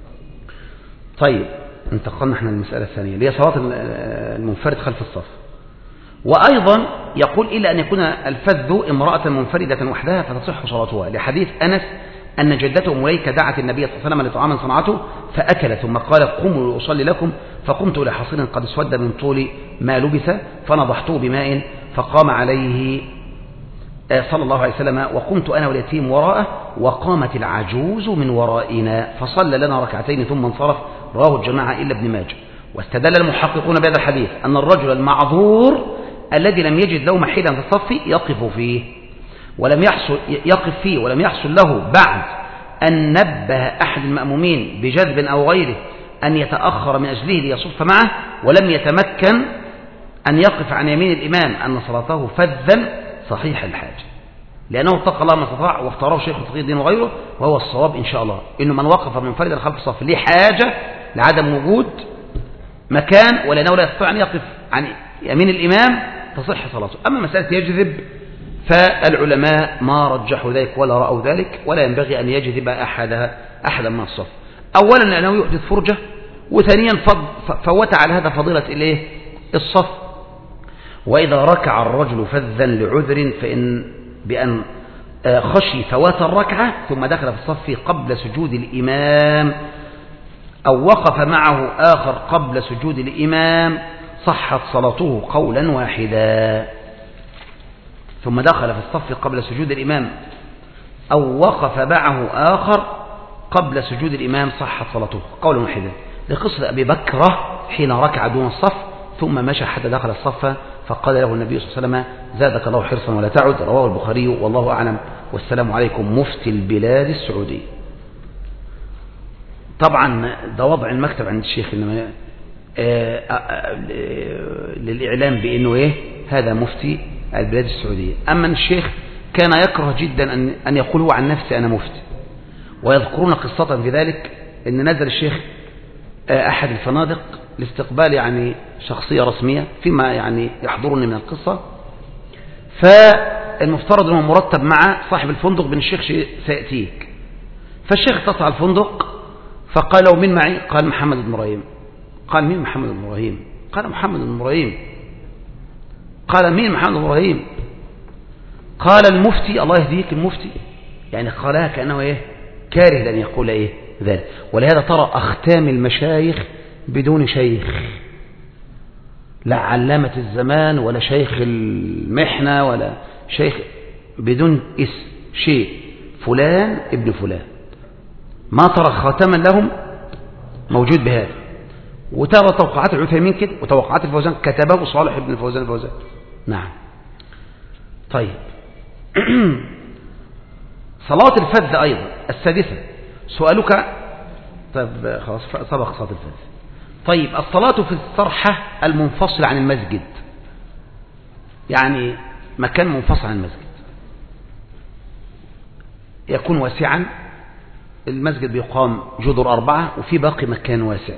طيب انتقلنا احنا للمسألة الثانية اللي هي صلاة المنفرد خلف الصف. وأيضا يقول إلا أن يكون الفذ امرأة منفردة وحدها فتصح صلاتها، لحديث أنس أن جدته مليكة دعت النبي صلى الله عليه وسلم لطعام صنعته فأكل ثم قال قوموا لأصلي لكم، فقمت إلى حصير قد اسود من طول ما لبث فنضحته بماء فقام عليه صلى الله عليه وسلم، وقمت أنا واليتيم وراءه وقامت العجوز من ورائنا فصلى لنا ركعتين ثم انصرف. رواه الجماعة إلا ابن ماجه. واستدل المحققون بهذا الحديث أن الرجل المعذور الذي لم يجد له محلا في الصف يقف فيه ولم يحصل يقف فيه ولم يحصل له بعد أن نبه أحد المأمومين بجذب أو غيره أن يتأخر من أجله ليصف معه، ولم يتمكن أن يقف عن يمين الإمام أن صلاته فذا صحيح الحاجة، لأنه اتقى الله ما استطاع واختاره شيخ تقي الدين وغيره، وهو الصواب إن شاء الله إنه من وقف منفردا خلف الصف لحاجة لعدم وجود مكان ولأنه لا يستطيع أن يقف عن يمين الإمام تصح صلاته. أما مسألة يجذب فالعلماء ما رجحوا ذلك ولا رأوا ذلك، ولا ينبغي أن يجذب أحد أحدا من الصف، أولا لأنه يحدث فرجة، وثانيا فوت على هذا فضيلة إليه الصف. وإذا ركع الرجل فذا لعذر فإن بأن خشي فوات الركعة ثم دخل في الصف قبل سجود الإمام أو وقف معه آخر قبل سجود الإمام صحت صلاته قولا واحدا. ثم دخل في الصف قبل سجود الإمام أو وقف معه آخر قبل سجود الإمام صحت صلاته قولا واحدا، لقصة أبي بكرة حين ركع دون الصف ثم مشى حتى دخل الصف فقال له النبي صلى الله عليه وسلم زادك الله حرصا ولا تعد. رواه البخاري والله أعلم والسلام عليكم مفتي البلاد السعودية. طبعا ده وضع المكتب عند الشيخ إنما للإعلام بأنه إيه هذا مفتي البلاد السعودية. أما الشيخ كان يكره جدا أن أن يقول هو عن نفسه أنا مفتي، ويذكرون قصة في ذلك أن نزل الشيخ أحد الفنادق لاستقبال يعني شخصية رسمية فيما يعني يحضرني من القصة، فالمفترض أنه مرتب مع صاحب الفندق بن الشيخ سيأتيك، فالشيخ اتصل على الفندق فقال له من معي؟ قال محمد بن إبراهيم. قال مين محمد بن إبراهيم؟ قال محمد بن إبراهيم. قال مين محمد بن إبراهيم؟ قال المفتي الله يهديك المفتي، يعني قالها كأنه إيه كاره لأن يقول إيه ذلك. ولهذا ترى أختام المشايخ بدون شيخ، لا علامة الزمان ولا شيخ المحنة ولا شيخ، بدون اسم شيء فلان ابن فلان، ما ترى خاتما لهم موجود بهذا. وترى توقعات العثيمين كده وتوقعات الفوزان كتبه صالح ابن الفوزان الفوزان. نعم. طيب صلاة الفذ أيضا السادسة سؤالك. طيب خلاص سبق صلاة الفذ. طيب الصلاة في الصرحة المنفصل عن المسجد، يعني مكان منفصل عن المسجد يكون واسعا، المسجد بيقام جدر أربعة وفي باقي مكان واسع.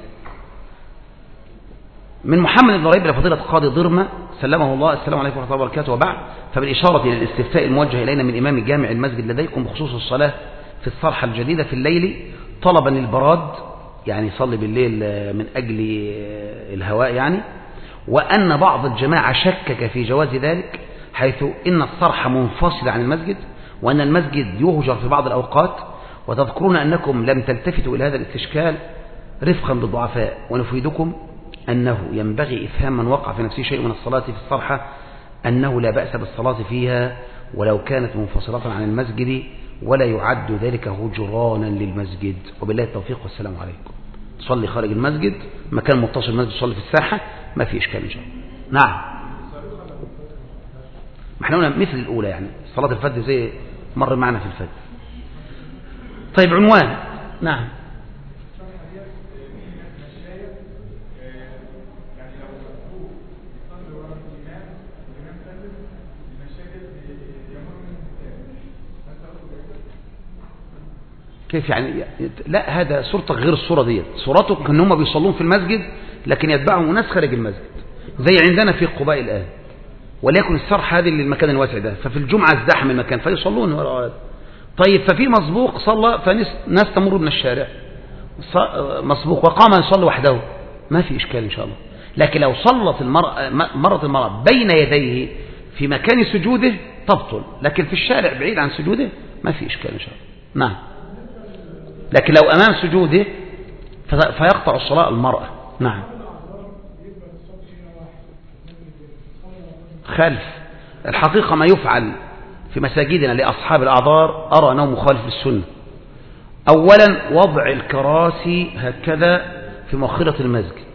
من محمد بن ربيع لفضيلة قاضي ضرمة سلمه الله السلام عليكم ورحمة الله وبركاته وبعد، فبالإشارة إلى الاستفتاء الموجه إلينا من إمام جامع المسجد لديكم بخصوص الصلاة في الصرحة الجديدة في الليل طلبا للبراد، يعني يصلي بالليل من أجل الهواء يعني، وأن بعض الجماعة شكك في جواز ذلك حيث إن الصرحة منفصلة عن المسجد وأن المسجد يهجر في بعض الأوقات، وتذكرون أنكم لم تلتفتوا إلى هذا الاستشكال رفقا بالضعفاء، ونفيدكم أنه ينبغي إفهام من وقع في نفسه شيء من الصلاة في الصرحة أنه لا بأس بالصلاة فيها ولو كانت منفصلة عن المسجد، ولا يعد ذلك هجرانا للمسجد. وبالله التوفيق والسلام عليكم. تصلي خارج المسجد، مكان متصل المسجد تصلي في الساحة، ما في إشكال إن شاء الله. نعم. ما احنا قلنا مثل الأولى يعني صلاة الفجر زي مر معنا في الفجر. طيب عنوان. نعم. كيف يعني؟ لا هذا صورتك غير الصورة دي، صورتك ان هم بيصلون في المسجد لكن يتبعهم ناس خارج المسجد زي عندنا في قباء الآن. وليكن السرح هذه للمكان الواسع ده، ففي الجمعة ازدحم المكان فيصلون وراء هذا. طيب ففي مسبوق صلى فناس تمر من الشارع مسبوق وقام يصلي وحده، ما في إشكال إن شاء الله. لكن لو صلت المرأة مرت المرأة بين يديه في مكان سجوده تبطل، لكن في الشارع بعيد عن سجوده ما في إشكال إن شاء الله. نعم. لكن لو أمام سجوده فيقطع الصلاة المرأة. نعم. خلف الحقيقة ما يفعل في مساجدنا لأصحاب الأعذار أرى أنه مخالف للسنة. أولا وضع الكراسي هكذا في مؤخرة المسجد،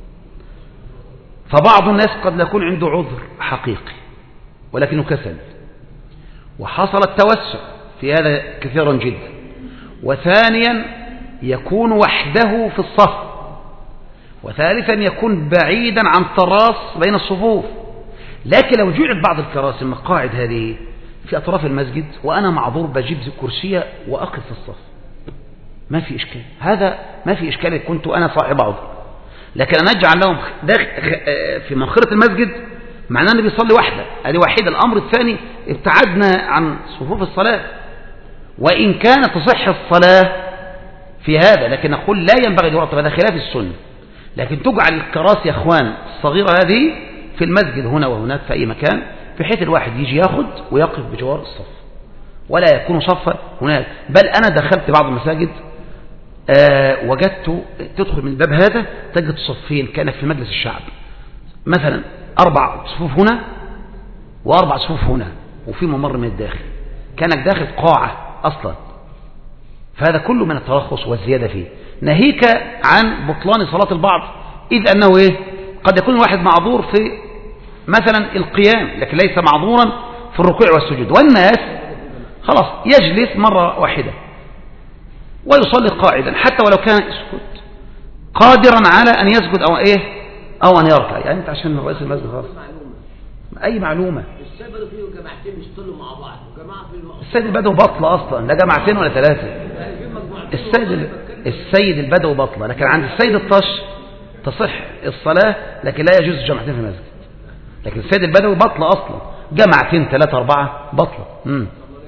فبعض الناس قد يكون عنده عذر حقيقي ولكنه كسل، وحصل التوسع في هذا كثيرا جدا. وثانيا يكون وحده في الصف، وثالثا يكون بعيدا عن تراص بين الصفوف. لكن لو جعلت بعض الكراسي المقاعد هذه في أطراف المسجد وأنا معذور بجيب كرسية وأقف في الصف ما في إشكال، هذا ما في إشكال كنت أنا صاحب عذر. لكن أن أجعل لهم في مؤخرة المسجد معناه أنه بيصلي وحده، هذه واحدة. الأمر الثاني ابتعدنا عن صفوف الصلاة، وإن كان تصح الصلاة في هذا، لكن نقول لا ينبغي الورط، هذا خلاف السنة. لكن تجعل الكراسي يا أخوان الصغيرة هذه في المسجد هنا وهناك في أي مكان، بحيث الواحد يجي ياخد ويقف بجوار الصف ولا يكون صفا هناك. بل أنا دخلت بعض المساجد آه وجدت تدخل من الباب هذا تجد صفين كأنك في مجلس الشعب، مثلا أربع صفوف هنا وأربع صفوف هنا وفي ممر من الداخل، كأنك داخل قاعة أصلا. فهذا كله من الترخص والزيادة فيه، ناهيك عن بطلان صلاة البعض، إذ أنه إيه؟ قد يكون الواحد معذور في مثلا القيام لكن ليس معذورا في الركوع والسجود، والناس خلاص يجلس مرة واحدة ويصلي قاعدا حتى ولو كان يسكت قادرا على أن يسجد أو إيه أو أن يركع. يعني أنت عشان رئيس المسجد خلاص أي معلومة. السيد بدو فيه جماعتين بيصلوا مع بعض، وجماعة في المقصود. السيد البدو بطلة أصلا، لا جماعتين ولا ثلاثة. السيد السيد البدو بطلة، لكن عند السيد الطش تصح الصلاة لكن لا يجوز جماعتين في المسجد. لكن السيد البدوي بطلة أصلا، جماعتين ثلاثة أربعة بطلة. امم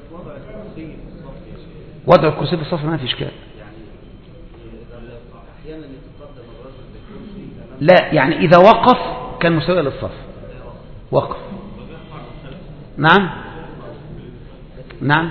وضع الكرسي في الصف ما في إشكال. لا يعني إذا وقف كان مساوي للصف، وقف. نعم نعم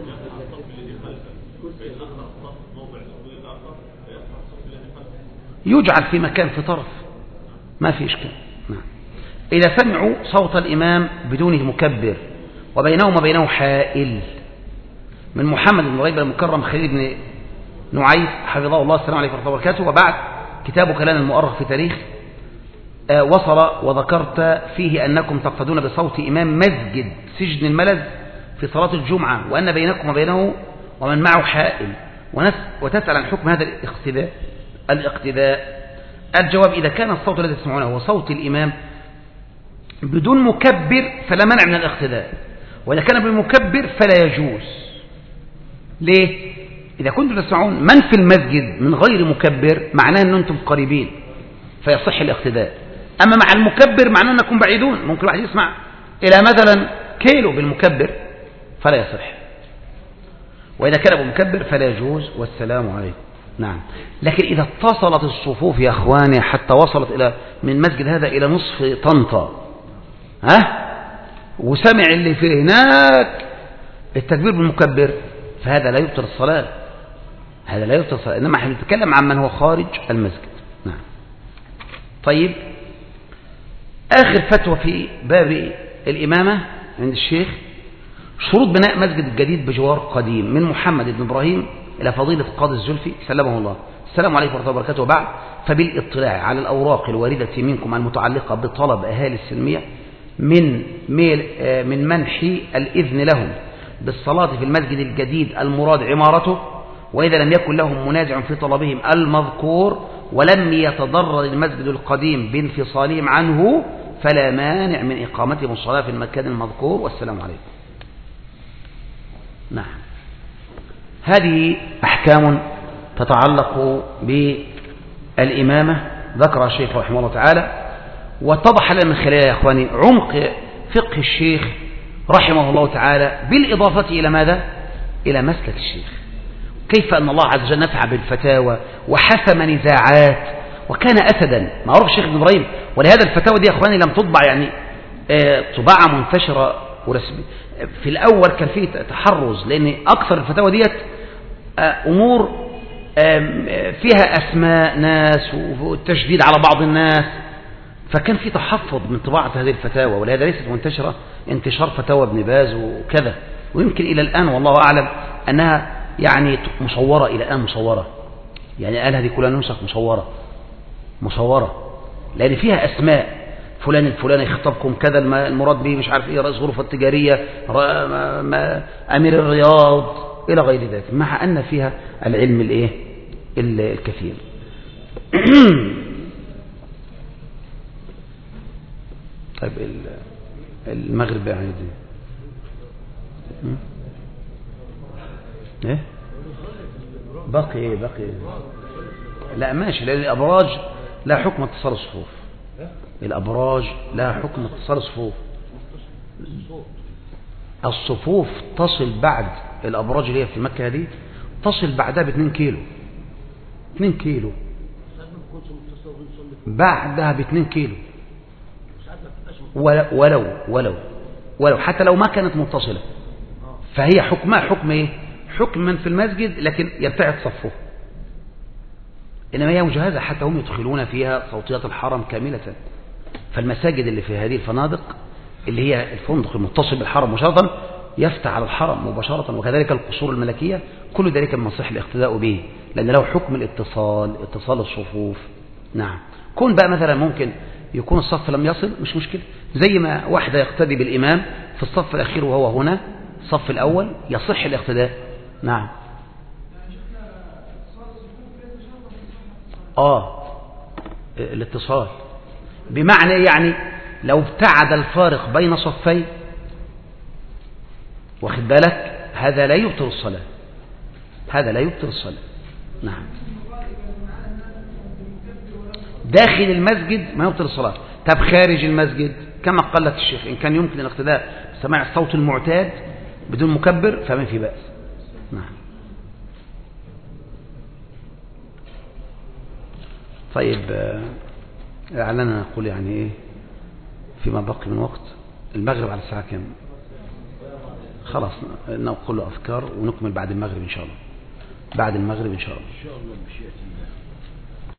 يجعل في مكان في طرف ما في إشكال. نعم. إذا سمعوا صوت الإمام بدونه مكبر وبينهم وبينه حائل، من محمد بن ريب المكرم خليل بن نعيف حفظه الله السلام عليكم ورحمة الله وبركاته. وبعد كتاب كلام المؤرخ في تاريخ آه وصل وذكرت فيه أنكم تقتدون بصوت إمام مسجد سجن الملز في صلاة الجمعة، وأن بينكم وبينه ومن معه حائل، وتسأل عن حكم هذا الاقتداء. الاقتداء الجواب: إذا كان الصوت الذي تسمعونه هو صوت الإمام بدون مكبر فلا منع من الاقتداء، وإذا كان بمكبر فلا يجوز. ليه؟ إذا كنتم تسمعون من في المسجد من غير مكبر معناه أن أنتم قريبين فيصح الاقتداء، أما مع المكبر معناه أنكم بعيدون، ممكن واحد يسمع إلى مثلا كيلو بالمكبر فلا يصح، وإذا كان بمكبر فلا يجوز. والسلام عليكم. نعم. لكن إذا اتصلت الصفوف يا أخواني حتى وصلت إلى من المسجد هذا إلى نصف طنطا، ها، وسمع اللي في هناك التكبير بالمكبر، فهذا لا يبطل الصلاة، هذا لا يبطل الصلاة، إنما احنا نتكلم عن من هو خارج المسجد. نعم. طيب، آخر فتوى في باب الإمامة عند الشيخ: شروط بناء مسجد الجديد بجوار قديم، من محمد بن إبراهيم إلى فضيلة القاضي الزلفي سلمه الله. السلام عليكم ورحمة الله وبركاته. وبعد، فبالاطلاع على الأوراق الواردة منكم المتعلقة بطلب أهالي السلمية من من منح الإذن لهم بالصلاة في المسجد الجديد المراد عمارته، وإذا لم يكن لهم منازع في طلبهم المذكور ولم يتضرر المسجد القديم بانفصالهم عنه، فلا مانع من إقامتهم الصلاة في المكان المذكور. والسلام عليكم. نعم. هذه أحكام تتعلق بالإمامة ذكرها الشيخ رحمه الله تعالى، واتضح لنا من خلالها يا أخواني عمق فقه الشيخ رحمه الله تعالى، بالإضافة إلى ماذا؟ إلى مسلك الشيخ، كيف أن الله عز وجل نفع بالفتاوى وحسم نزاعات وكان أسدا معروف الشيخ ابن إبراهيم. ولهذا الفتاوى دي يا أخواني لم تطبع يعني طباعة منتشرة ورسمي. في الأول كان فيه تحرز، لأن أكثر الفتاوى ديت أمور فيها أسماء ناس والتشديد على بعض الناس، فكان في تحفظ من طباعة هذه الفتاوى، ولهذا ليست منتشرة انتشار فتاوى ابن باز وكذا. ويمكن إلى الآن والله أعلم أنها يعني مصورة إلى الآن، مصورة يعني قال هذه كلها نسخ مصورة مصورة لأن فيها أسماء فلان الفلاني يخطبكم كذا، المراد به مش عارف إيه، رئيس غرفة التجارية، أمير الرياض إلى غير ذلك، مع أن فيها العلم الإيه الكثير. طيب المغرب يعني دي ايه باقي ايه باقي إيه؟ لا ماشي، لأن الأبراج لا حكم اتصال الصفوف، الأبراج لا حكم اتصال الصفوف، الصفوف تصل بعد الأبراج اللي هي في مكة دي تصل بعدها باثنين كيلو، اثنين كيلو بعدها باثنين كيلو، ولو ولو ولو ولو حتى لو ما كانت متصلة فهي حكمها حكم ايه؟ حكم من في المسجد لكن يبتعد صفه، إنما هي مجهزة حتى هم يدخلون فيها صوتيات الحرم كاملة. فالمساجد اللي في هذه الفنادق اللي هي الفندق المتصل بالحرم مباشرة يفتح على الحرم مباشرة، وكذلك القصور الملكية، كل ذلك من صح الاقتداء به لأن له حكم الاتصال، اتصال الصفوف. نعم، كون بقى مثلا ممكن يكون الصف لم يصل مش مشكلة، زي ما واحدة يقتدي بالإمام في الصف الأخير وهو هنا الصف الأول يصح الاقتداء. نعم آه الاتصال بمعنى يعني لو ابتعد الفارق بين صفين، واخد بالك، هذا لا يبطل الصلاة، هذا لا يبطل الصلاة. نعم داخل المسجد ما يبطل الصلاة. طب خارج المسجد كما قالت الشيخ إن كان يمكن الاقتداء بسماع الصوت المعتاد بدون مكبر فما في بأس. نعم طيب لعلنا نقول يعني ايه فيما بقي من وقت، المغرب على الساعة كام؟ خلاص نقول له أذكار ونكمل بعد المغرب إن شاء الله، بعد المغرب إن شاء الله.